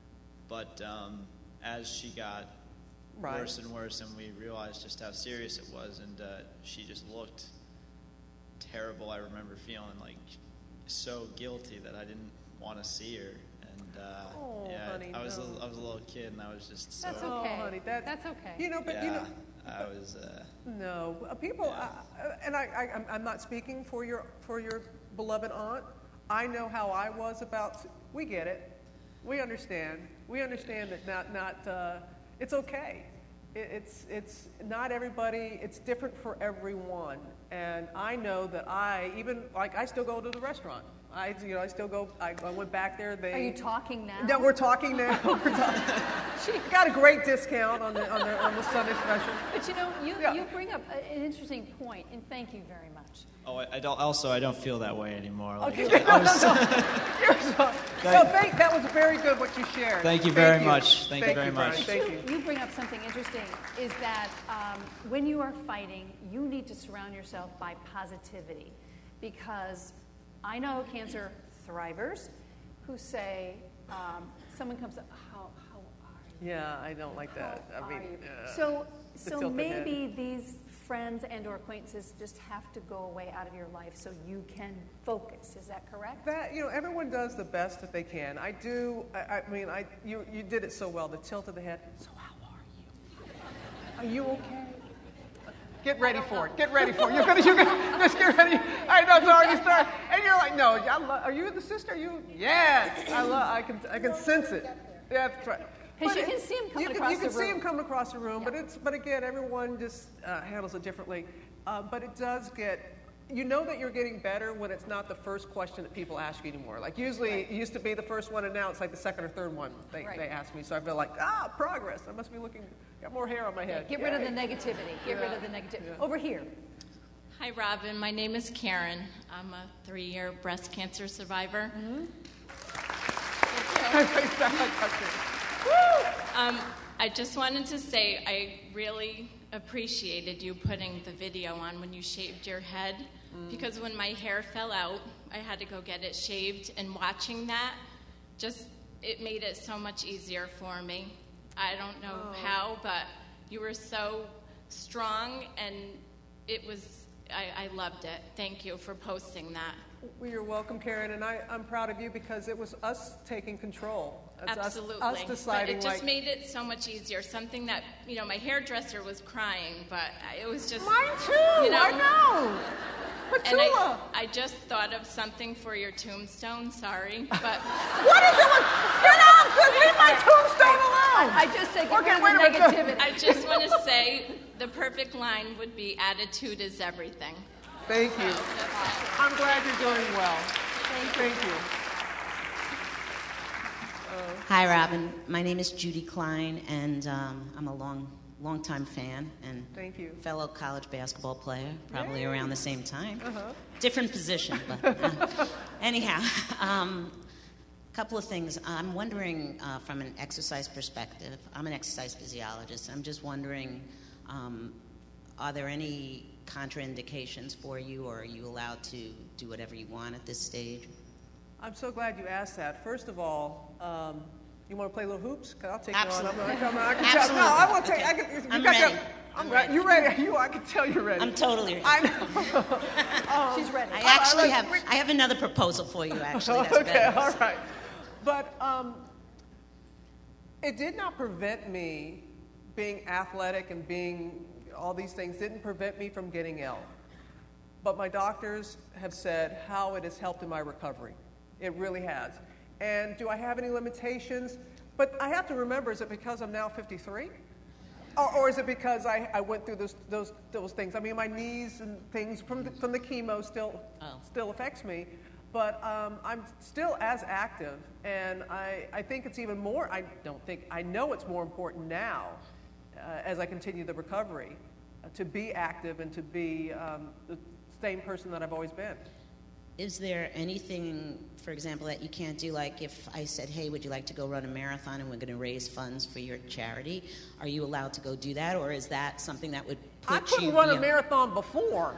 But um, as she got right. worse and worse, and we realized just how serious it was, and uh, she just looked terrible. I remember feeling like so guilty that I didn't want to see her, and uh, oh, yeah, honey, I was no. a, I was a little kid, and I was just so. That's okay. Oh, honey, that, That's okay. You know, but yeah, you know, I was. Uh, no, people, yeah. uh, and I, I, I'm, I'm not speaking for your for your beloved aunt. I know how I was about. We get it. We understand. We understand that not not. Uh, it's okay. It, it's it's not everybody. It's different for everyone. And I know that I even like I still go to the restaurant. I you know I still go. I, I went back there. They. Are you talking now? No, we're talking now. We're talking. She got a great discount on the on the on the Sunday special. But you know, you Yeah. you bring up a- an interesting point, and thank you very much. oh, I, I don't. Also, I don't feel that way anymore. Like, Okay. I was, You're so, no, thank, that was very good what you shared. Thank you Thank very you. much. Thank you very Brian. much. Thank you, you. you bring up something interesting, is that um, when you are fighting, you need to surround yourself by positivity. Because I know cancer thrivers who say, um, someone comes up, how, how are you? Yeah, I don't like that. How I mean, are you? yeah. So, The so tilted maybe head. these friends and or acquaintances just have to go away out of your life so you can focus. Is that correct? That, you know, everyone does the best that they can. I do, I, I mean, I you, you did it so well, the tilt of the head. So how are you? Are you okay? Get ready for it. Get ready for it. You're gonna, you're gonna, just get ready. I know it's already started, and you're like, no, I lo- are you the sister? Are you? Yes, I love. I can, I can sense it. Yeah, that's right. Because you But can it- see him coming you across can, the You can see room. him come across the room, but Yeah. it's, but again, everyone just uh, handles it differently. Uh, but it does get. You know that you're getting better when it's not the first question that people ask you anymore. Like usually, Right. it used to be the first one, and now it's like the second or third one they, Right. they ask me. So I feel like, ah, progress. I must be looking, got more hair on my head. Get rid of the Yay. negativity. Get rid Yeah. of the negativity. Yeah. Over here. Hi, Robin. My name is Karen. I'm a three-year breast cancer survivor. Um, I just wanted to say I really appreciated you putting the video on when you shaved your head, because when my hair fell out, I had to go get it shaved, and watching that, just, it made it so much easier for me. I don't know Oh. how, but you were so strong, and it was, I, I loved it. Thank you for posting that. Well, you're welcome, Karen, and I, I'm proud of you because it was us taking control. It's us- Absolutely. Us, deciding, but it just like, made it so much easier. Something that, you know, my hairdresser was crying, but it was just... Mine too, you know, I know. And I, Petula. I just thought of something for your tombstone, sorry, but... What is it with, get out, leave my tombstone alone. I just said get Okay, rid wait a of the minute. negativity. I just want to say the perfect line would be attitude is everything. Thank you. I'm glad you're doing well. Thank you. Thank you. Hi, Robin. My name is Judy Klein, and um, I'm a long, long-time fan and Thank you. fellow college basketball player, probably Yay. around the same time. Uh-huh. Different position, but uh, anyhow. Um, couple of things. I'm wondering, uh, from an exercise perspective, I'm an exercise physiologist. I'm just wondering, um, are there any contraindications for you, or are you allowed to do whatever you want at this stage? I'm so glad you asked that. First of all, um, you want to play little hoops? 'Cause I'll take Absolutely. you on. I'm, I'm, I can Absolutely. tell. No, I won't take. Okay. I can, you I'm got ready. That. I'm, I'm ready. ready. You ready? You? I can tell you're ready. I'm totally ready. I know. um, She's ready. I actually all right, have we- I have another proposal for you, actually. That's okay, better. all right. But um, it did not prevent me being athletic and being all these things didn't prevent me from getting ill. But my doctors have said how it has helped in my recovery. It really has. And do I have any limitations? But I have to remember, is it because I'm now fifty-three? Or, or is it because I, I went through those, those those things? I mean, my knees and things from the, from the chemo still oh. still affects me. But um, I'm still as active. And I, I think it's even more, I don't think, I know it's more important now uh, as I continue the recovery uh, to be active and to be um, the same person that I've always been. Is there anything, for example, that you can't do? Like if I said, hey, would you like to go run a marathon and we're going to raise funds for your charity? Are you allowed to go do that? Or is that something that would put you... I couldn't run beyond? a marathon before.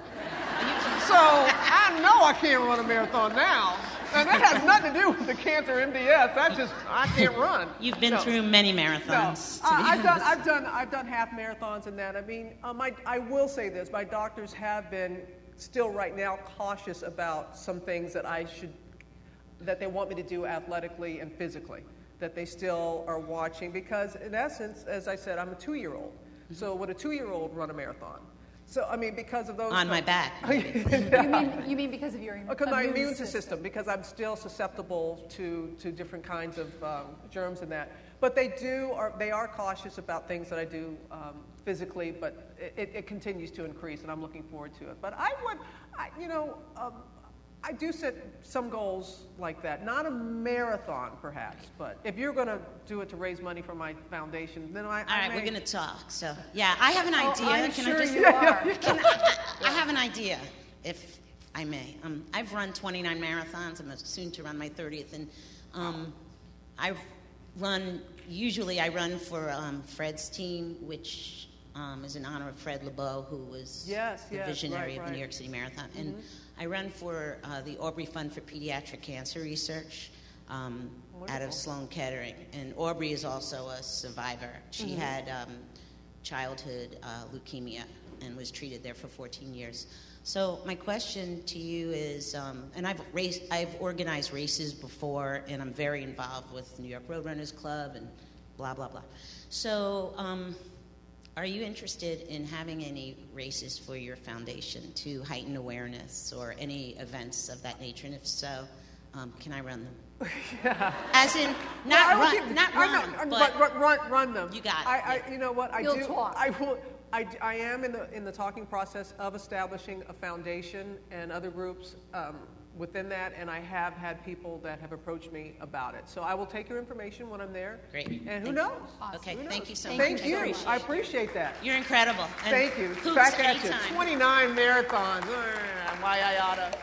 So I know I can't run a marathon now. And that has nothing to do with the cancer M D S. That's just, I can't run. You've been no. through many marathons. No. Uh, I've, done, I've, done, I've done half marathons and that. I mean, um, I, I will say this. My doctors have been still right now cautious about some things that I should, that they want me to do athletically and physically, that they still are watching because in essence, as I said, I'm a two-year-old. Mm-hmm. So would a two-year-old run a marathon? So, I mean, because of those... On my back. you, mean, you mean because of your immune, because my immune system. system, because I'm still susceptible to, to different kinds of um, germs and that. But they do, are, they are cautious about things that I do um, physically, but it, it continues to increase, and I'm looking forward to it. But I would, I, you know, um, I do set some goals like that. Not a marathon, perhaps, but if you're going to do it to raise money for my foundation, then I. All I right, may... we're going to talk. So, yeah, I have an idea. Oh, I'm can sure I just? You are. Can I, I have an idea, if I may. Um, I've run twenty-nine marathons. I'm soon to run my thirtieth, and um, I've run. Usually, I run for um, Fred's team, which um, is in honor of Fred LeBeau, who was yes, the yes, visionary right, of right. the New York City Marathon, Mm-hmm. and I run for uh, the Aubrey Fund for Pediatric Cancer Research um, out of Sloan Kettering. And Aubrey is also a survivor. She Mm-hmm. had um, childhood uh, leukemia and was treated there for fourteen years. So my question to you is, um, and I've race, I've organized races before, and I'm very involved with New York Roadrunners Club and blah, blah, blah. So um, are you interested in having any races for your foundation to heighten awareness or any events of that nature? And if so, um, can I run them? Yeah. As in, not well, run, keep, not run, know, but, but run, run them. You got it. I, I, yeah. you know what? I You'll do. talk. I will. I, I am in the in the talking process of establishing a foundation and other groups um, within that, and I have had people that have approached me about it. So I will take your information when I'm there. Great. And Thank who you. knows? Awesome. Okay, Who knows? thank you so Thank much. you. I appreciate I it. appreciate that. You're incredible. And Thank you. hoops Back at anytime. you. twenty-nine marathons. Why I oughta.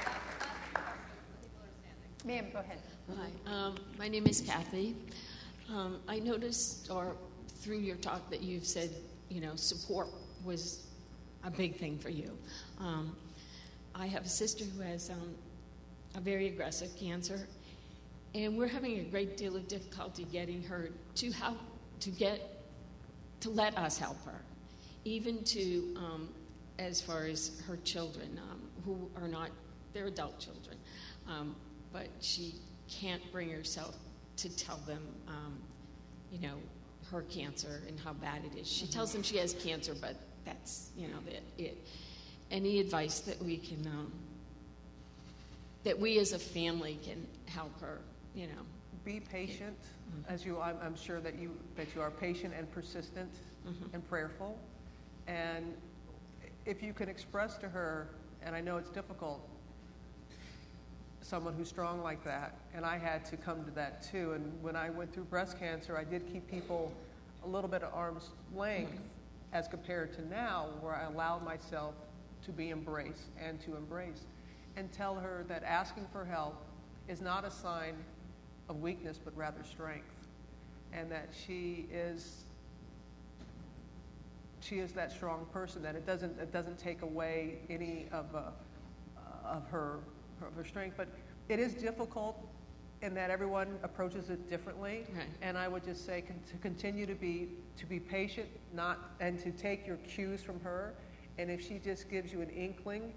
Ma'am, go ahead. Hi, um, my name is Kathy. Um, I noticed, or through your talk, that you've said, you know, support was a big thing for you. Um, I have a sister who has um, a very aggressive cancer, and we're having a great deal of difficulty getting her to help, to get, to let us help her, even to, um, as far as her children, um, who are not, they're adult children, um, but she can't bring herself to tell them, um, you know, her cancer and how bad it is. She mm-hmm. tells them she has cancer, but that's, you know, the, it. Any advice that we can, um, that we as a family can help her, you know. Be patient, mm-hmm. as you, I'm, I'm sure that you that you are patient and persistent mm-hmm. and prayerful. And if you can express to her, and I know it's difficult, someone who's strong like that, and I had to come to that too. And when I went through breast cancer, I did keep people a little bit at arm's length mm-hmm. as compared to now, where I allowed myself to be embraced and to embrace, and tell her that asking for help is not a sign of weakness, but rather strength, and that she is she is that strong person, that it doesn't it doesn't take away any of uh, of her of her strength. But it is difficult in that everyone approaches it differently. Right. And I would just say con- to continue to be to be patient, not and to take your cues from her. And if she just gives you an inkling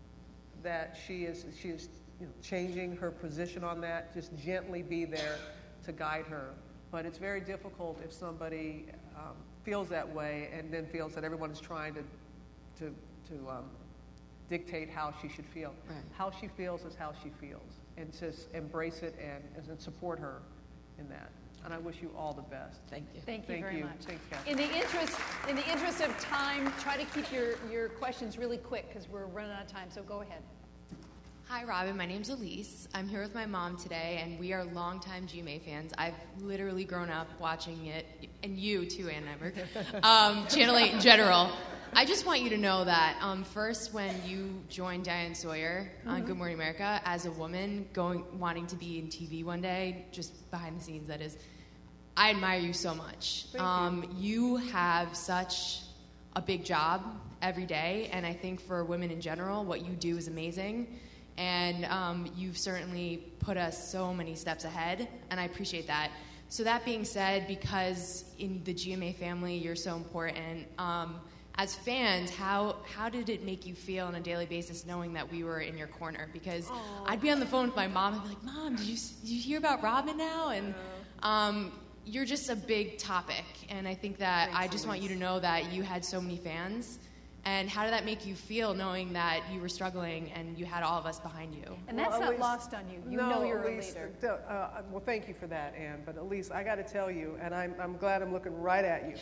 that she is she is you know, changing her position on that, just gently be there to guide her. But it's very difficult if somebody um, feels that way and then feels that everyone is trying to to, to um, dictate how she should feel. Right. How she feels is how she feels, and just embrace it and, and support her in that. And I wish you all the best. Thank you. Thank you Thank very you. much. Thanks, Kathy. In the interest, in the interest of time, try to keep your, your questions really quick because we're running out of time. So go ahead. Hi, Robin. My name's Elise. I'm here with my mom today, and we are longtime G M A fans. I've literally grown up watching it, and you too, Ann Nyberg. Um, Channel eight in general. I just want you to know that um, first, when you joined Diane Sawyer on Mhm. Good Morning America as a woman, going wanting to be in T V one day, just behind the scenes, that is, I admire you so much. Thank um, you. you have such a big job every day, and I think for women in general, what you do is amazing. And um, you've certainly put us so many steps ahead, and I appreciate that. So that being said, because in the G M A family, you're so important, um, as fans, how how did it make you feel on a daily basis knowing that we were in your corner? Because Aww. I'd be on the phone with my mom and be like, Mom, did you, did you hear about Robin now? And um, you're just a big topic, and I think that Thanks, I just want you Elise. to know that you had so many fans. And how did that make you feel knowing that you were struggling and you had all of us behind you? And that's Well, not Elise- lost on you. You no, know you're Elise, a leader. uh, uh, well, thank you for that, Ann. But Elise, I got to tell you, and I'm, I'm glad I'm looking right at you.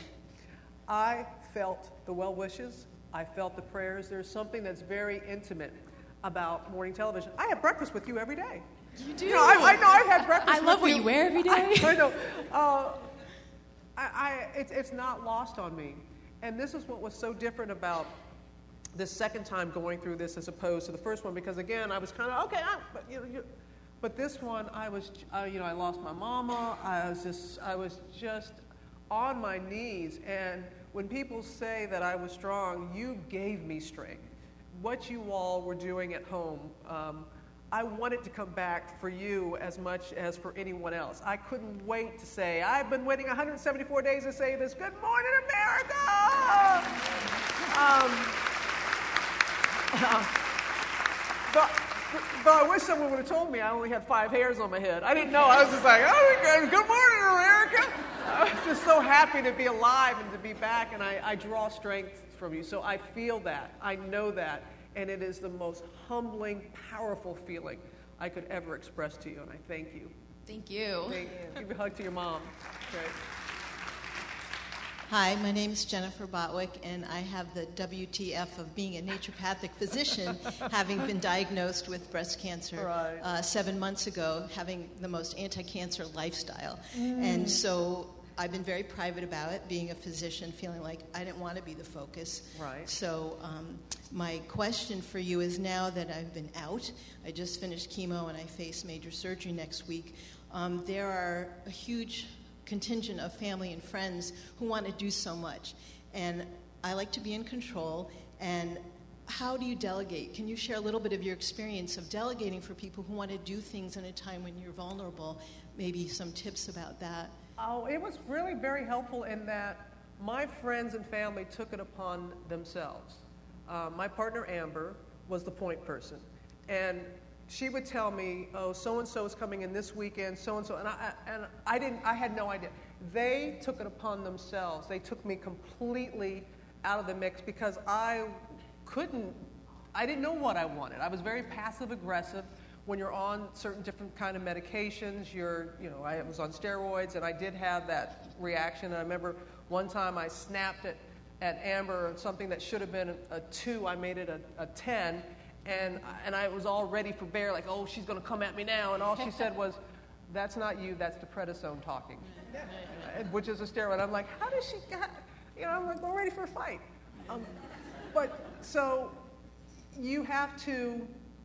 I felt the well wishes. I felt the prayers. There's something that's very intimate about morning television. I have breakfast with you every day. You do. know, I, I know I've had breakfast. I love with what you wear every day. I, I know. Uh, I, I, it's, it's not lost on me. And this is what was so different about this second time going through this as opposed to the first one, because again, I was kind of, okay, I, but, you know, you, but this one, I was, uh, you know, I lost my mama. I was just, I was just on my knees. And when people say that I was strong, you gave me strength. What you all were doing at home, um, I wanted to come back for you as much as for anyone else. I couldn't wait to say, I've been waiting one hundred seventy-four days to say this, good morning, America! Um, uh, but, but I wish someone would have told me I only had five hairs on my head. I didn't know. I was just like, oh, good morning, America! I was just so happy to be alive and to be back, and I, I draw strength from you. So I feel that. I know that. And it is the most humbling, powerful feeling I could ever express to you, and I thank you. Thank you. Thank you. Give a hug to your mom. Okay. Hi, my name is Jennifer Botwick, and I have the W T F of being a naturopathic physician, having been diagnosed with breast cancer Right. uh, seven months ago, having the most anti-cancer lifestyle. Mm. And so I've been very private about it, being a physician, feeling like I didn't want to be the focus. Right. So um, my question for you is, now that I've been out, I just finished chemo and I face major surgery next week, um, there are a huge contingent of family and friends who want to do so much. And I like to be in control. And how do you delegate? Can you share a little bit of your experience of delegating for people who want to do things in a time when you're vulnerable? Maybe some tips about that. Oh, it was really very helpful in that my friends and family took it upon themselves. Uh, my partner, Amber, was the point person. And she would tell me, oh, so-and-so is coming in this weekend, so-and-so, and I, and I didn't, I had no idea. They took it upon themselves. They took me completely out of the mix because I couldn't, I didn't know what I wanted. I was very passive-aggressive. When you're on certain different kind of medications, you're, you know, I was on steroids, and I did have that reaction. And I remember one time I snapped it at Amber, something that should have been a, a two, I made it a, a ten, and and I was all ready for bear, like, oh, she's going to come at me now, and all she said was, that's not you, that's the prednisone talking, which is a steroid. I'm like, how does she, got, you know, I'm like, we're ready for a fight. Um, but so you have to.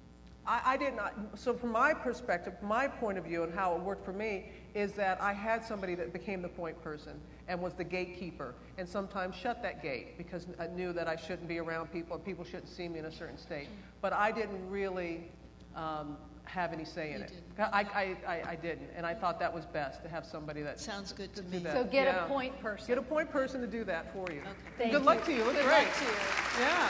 I, I did not, so from my perspective, my point of view and how it worked for me is that I had somebody that became the point person and was the gatekeeper and sometimes shut that gate because I knew that I shouldn't be around people and people shouldn't see me in a certain state. But I didn't really um, have any say in You it. didn't. I, I, I, I didn't, and I thought that was best to have somebody that sounds good to do me. that. So get Yeah. a point person. Get a point person to do that for you. Thank Good you. luck to you. Look Good great. luck to you. Yeah.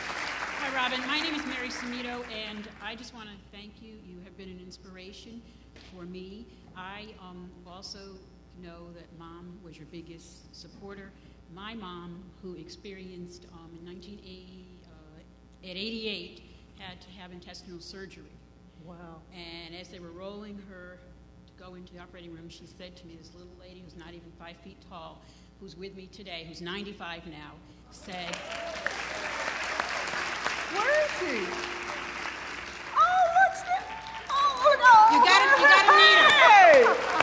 Hi, Robin. My name is Mary Samito, and I just want to thank you. You have been an inspiration for me. I um, also know that Mom was your biggest supporter. My mom, who experienced um, in nineteen eighty, uh, at eighty-eight, had to have intestinal surgery. Wow. And as they were rolling her to go into the operating room, she said to me, this little lady who's not even five feet tall, who's with me today, who's ninety-five now, said, where is she? Oh, look, Steve. Oh, no. You got to, you got to meet her. Hey.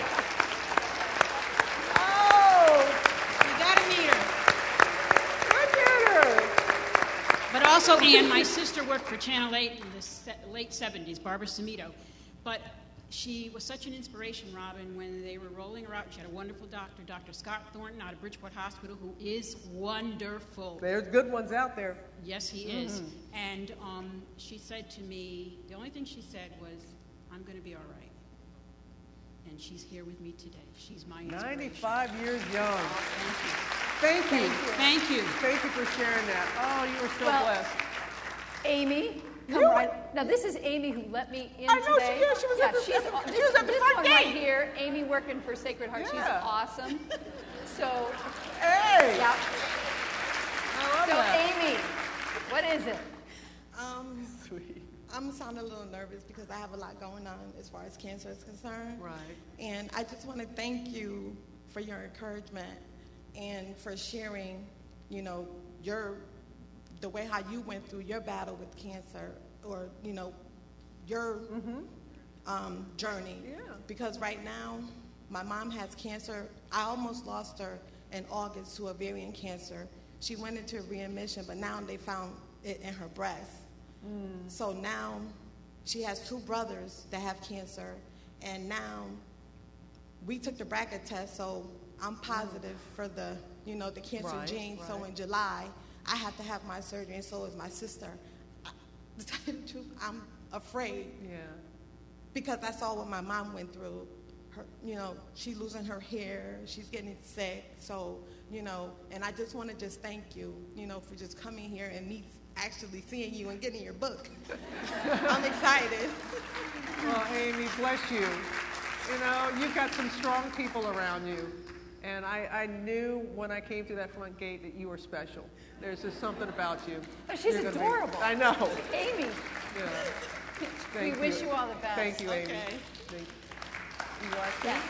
But also, Ann, my sister worked for Channel eight in the se- late seventies, Barbara Samito. But she was such an inspiration, Robin, when they were rolling her out. She had a wonderful doctor, Doctor Scott Thornton, out of Bridgeport Hospital, who is wonderful. There's good ones out there. Yes, he Mm-hmm. is. And um, she said to me, the only thing she said was, I'm going to be all right. And she's here with me today. She's my inspiration. ninety-five years young. Thank you. Thank you. Thank you. Thank you for sharing that. Oh, you were so Well, blessed. Amy, come You- right. Now, this is Amy who let me in I know, she- today. yeah, she was yeah, at the- she's, at the- aw- she this, was at the this front one right gate. here, Amy working for Sacred Heart. Yeah. She's awesome. So, hey. yeah. I love So, that. Amy, what is it? Um, I'm sounding a little nervous because I have a lot going on as far as cancer is concerned. Right. And I just want to thank you for your encouragement and for sharing, you know, your the way how you went through your battle with cancer, or you know, your Mm-hmm. um, journey. Yeah. Because right now, my mom has cancer. I almost lost her in August to ovarian cancer. She went into readmission, but now they found it in her breast. Mm. So now she has two brothers that have cancer, and now we took the BRCA test, so I'm positive for the, you know, the cancer Right, gene. So right. in July, I have to have my surgery, and so is my sister. I, to tell you the truth, I'm afraid. Yeah. Because I saw what my mom went through. Her, you know, she's losing her hair, she's getting sick. So, you know, and I just want to just thank you, you know, for just coming here and me actually seeing you and getting your book. I'm excited. Well, Amy, bless you. You know, you've got some strong people around you. And I, I knew when I came through that front gate that you were special. There's just something about you. Oh, she's You're gonna be- adorable. I know. Amy. Yeah. We Thank wish you all the best. Thank you, Amy. Okay. Thank you. You like Yeah.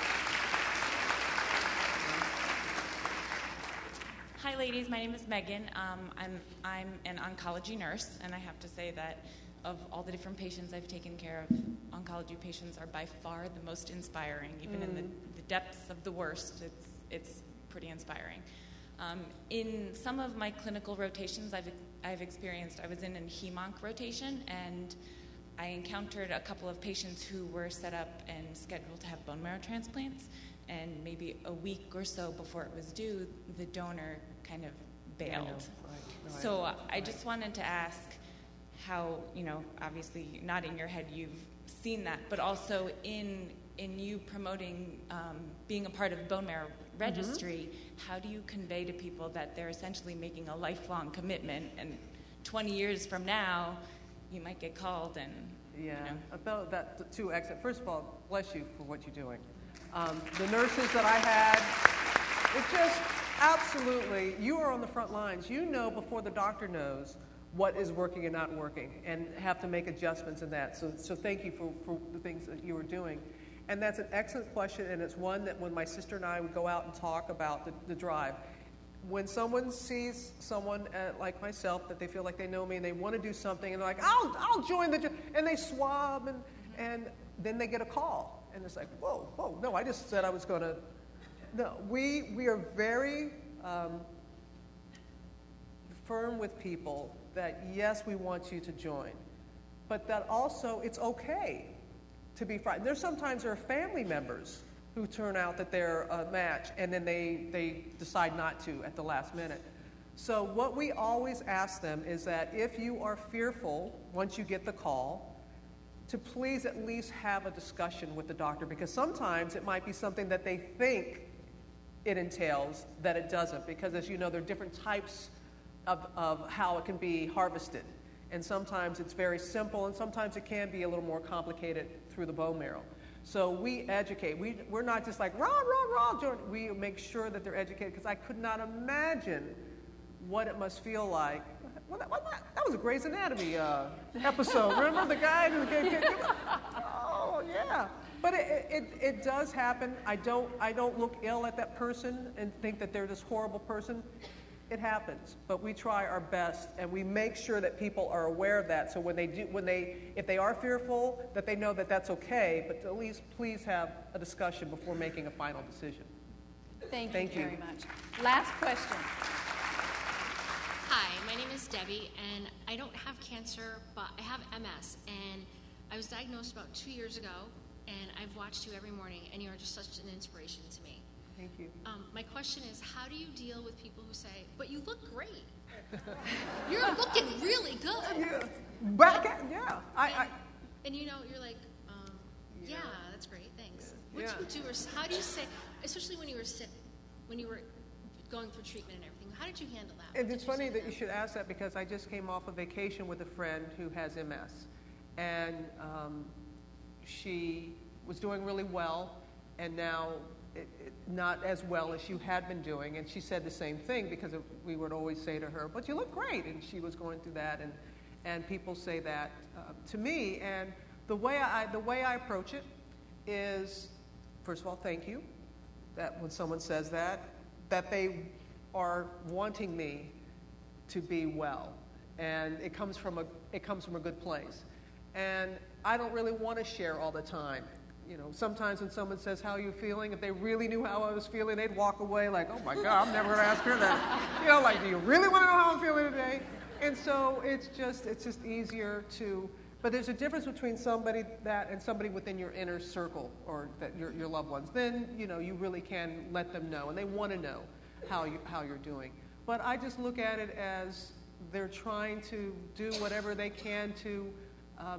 Hi, ladies. My name is Megan. Um, I'm I'm an oncology nurse, and I have to say that of all the different patients I've taken care of, oncology patients are by far the most inspiring. Even in the, the depths of the worst, it's it's pretty inspiring. Um, in some of my clinical rotations I've I've experienced, I was in a hemonc rotation, and I encountered a couple of patients who were set up and scheduled to have bone marrow transplants, and maybe a week or so before it was due, the donor kind of bailed. Right. No, So I, uh, I just wanted to ask how, you know, obviously nodding your head, you've seen that, but also in in you promoting um, being a part of the bone marrow registry, mm-hmm. how do you convey to people that they're essentially making a lifelong commitment, and twenty years from now, you might get called and, Yeah, you know. about that too. Excellent. First of all, bless you for what you're doing. Um, the nurses that I had, it just absolutely. You are on the front lines. You know before the doctor knows what is working and not working, and have to make adjustments in that. So, so thank you for, for the things that you were doing. And that's an excellent question, and it's one that when my sister and I would go out and talk about the, the drive, when someone sees someone uh, like myself that they feel like they know me and they want to do something, and they're like, I'll, I'll join the, and they swab, and, and then they get a call, and it's like, whoa, whoa, no, I just said I was going to, no, we, we are very um, firm with people that, yes, we want you to join, but that also it's okay to be frightened. There's sometimes there are family members who turn out that they're a match, and then they, they decide not to at the last minute. So what we always ask them is that if you are fearful, once you get the call, to please at least have a discussion with the doctor, because sometimes it might be something that they think it entails that it doesn't, because as you know, there are different types of, of how it can be harvested. And sometimes it's very simple, and sometimes it can be a little more complicated through the bone marrow. So we educate. We, we're not just like, rah, rah, rah, Jordan. We make sure that they're educated, because I could not imagine what it must feel like. Well, that, well, that, that was a Grey's Anatomy uh, episode. Remember the guy who gave, oh, yeah. But it, it, it does happen. I don't, I don't look ill at that person and think that they're this horrible person. It happens, but we try our best, and we make sure that people are aware of that. So when they do, when they, if they are fearful, that they know that that's okay. But at least please have a discussion before making a final decision. Thank, Thank you you very much. Last question. Hi, my name is Debbie, and I don't have cancer, but I have M S, and I was diagnosed about two years ago, and I've watched you every morning, and you are just such an inspiration to me. Thank you. Um, my question is, how do you deal with people who say, but you look great? You're looking really good. Yeah. Back at, yeah. I, and, I, and you know, you're like, um, yeah. yeah, that's great, thanks. What Yeah. do you do, or how do you say, especially when you were sick, when you were going through treatment and everything, how did you handle that? And it's funny that you should ask that, because I just came off a vacation with a friend who has M S. And um, she was doing really well, and now it, it, not as well as you had been doing. And she said the same thing, because it, we would always say to her, but you look great. And she was going through that, and, and people say that uh, to me. And the way I, the way I approach it is, first of all, thank you. That when someone says that, that they are wanting me to be well. And it comes from a, it comes from a good place. And I don't really want to share all the time. You know, sometimes when someone says, how are you feeling? If they really knew how I was feeling, they'd walk away like, oh my God, I'm never going to ask her that. You know, like, do you really want to know how I'm feeling today? And so it's just, it's just easier to, but there's a difference between somebody that and somebody within your inner circle, or that your, your loved ones. Then, you know, you really can let them know, and they want to know how, you, how you're doing. But I just look at it as they're trying to do whatever they can to um,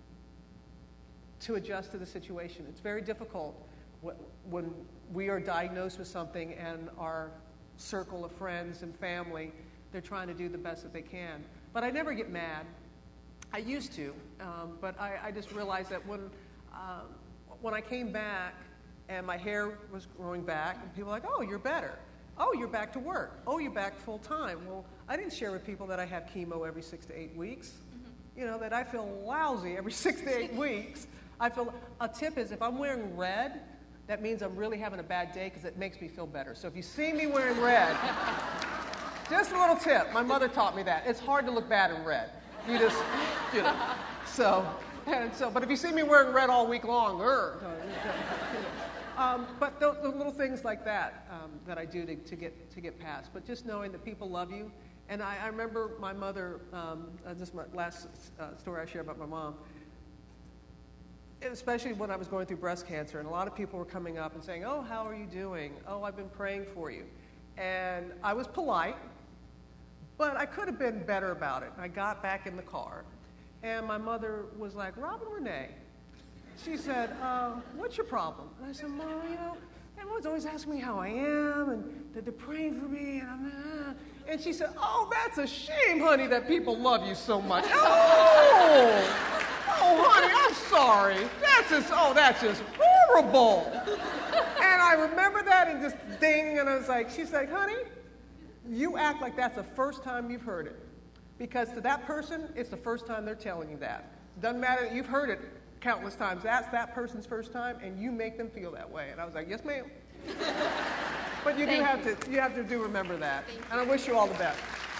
to adjust to the situation. It's very difficult when we are diagnosed with something and our circle of friends and family, they're trying to do the best that they can. But I never get mad. I used to, um, but I, I just realized that when, uh, when I came back and my hair was growing back, and people were like, oh, you're better. Oh, you're back to work. Oh, you're back full time. Well, I didn't share with people that I have chemo every six to eight weeks. Mm-hmm. You know, that I feel lousy every six to eight weeks. I feel, a tip is if I'm wearing red, that means I'm really having a bad day, because it makes me feel better. So if you see me wearing red, just a little tip. My mother taught me that. It's hard to look bad in red. You just, you know. So, and so, but if you see me wearing red all week long, er, um, but the, the little things like that um, that I do to, to get to get past. But just knowing that people love you. And I, I remember my mother. Um, uh, this is my last uh, story I share about my mom. Especially when I was going through breast cancer, and a lot of people were coming up and saying, oh, how are you doing? Oh, I've been praying for you. And I was polite, but I could have been better about it. I got back in the car, and my mother was like, Robin Renee. She said, uh, what's your problem? And I said, Mom, you know, everyone's always asking me how I am, and that they're praying for me, and I'm, uh. And she said, oh, that's a shame, honey, that people love you so much. Oh! Oh, honey, I'm sorry. That's just, oh, that's just horrible. And I remember that and just ding, and I was like, she's like, honey, you act like that's the first time you've heard it. Because to that person, it's the first time they're telling you that. Doesn't matter, you've heard it countless times. That's that person's first time, and you make them feel that way. And I was like, yes, ma'am. But you do Thank have you. to, you have to do remember that. And I wish you all the best.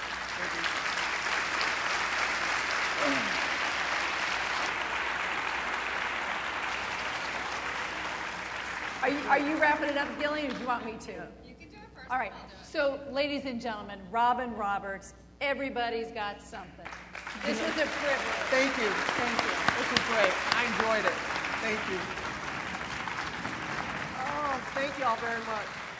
Are you, are you wrapping it up, Gillian, or do you want me to? You can do it first. All right. So, ladies and gentlemen, Robin Roberts, everybody's got something. This was a privilege. Thank you. Thank you. This was great. I enjoyed it. Thank you. Oh, thank you all very much.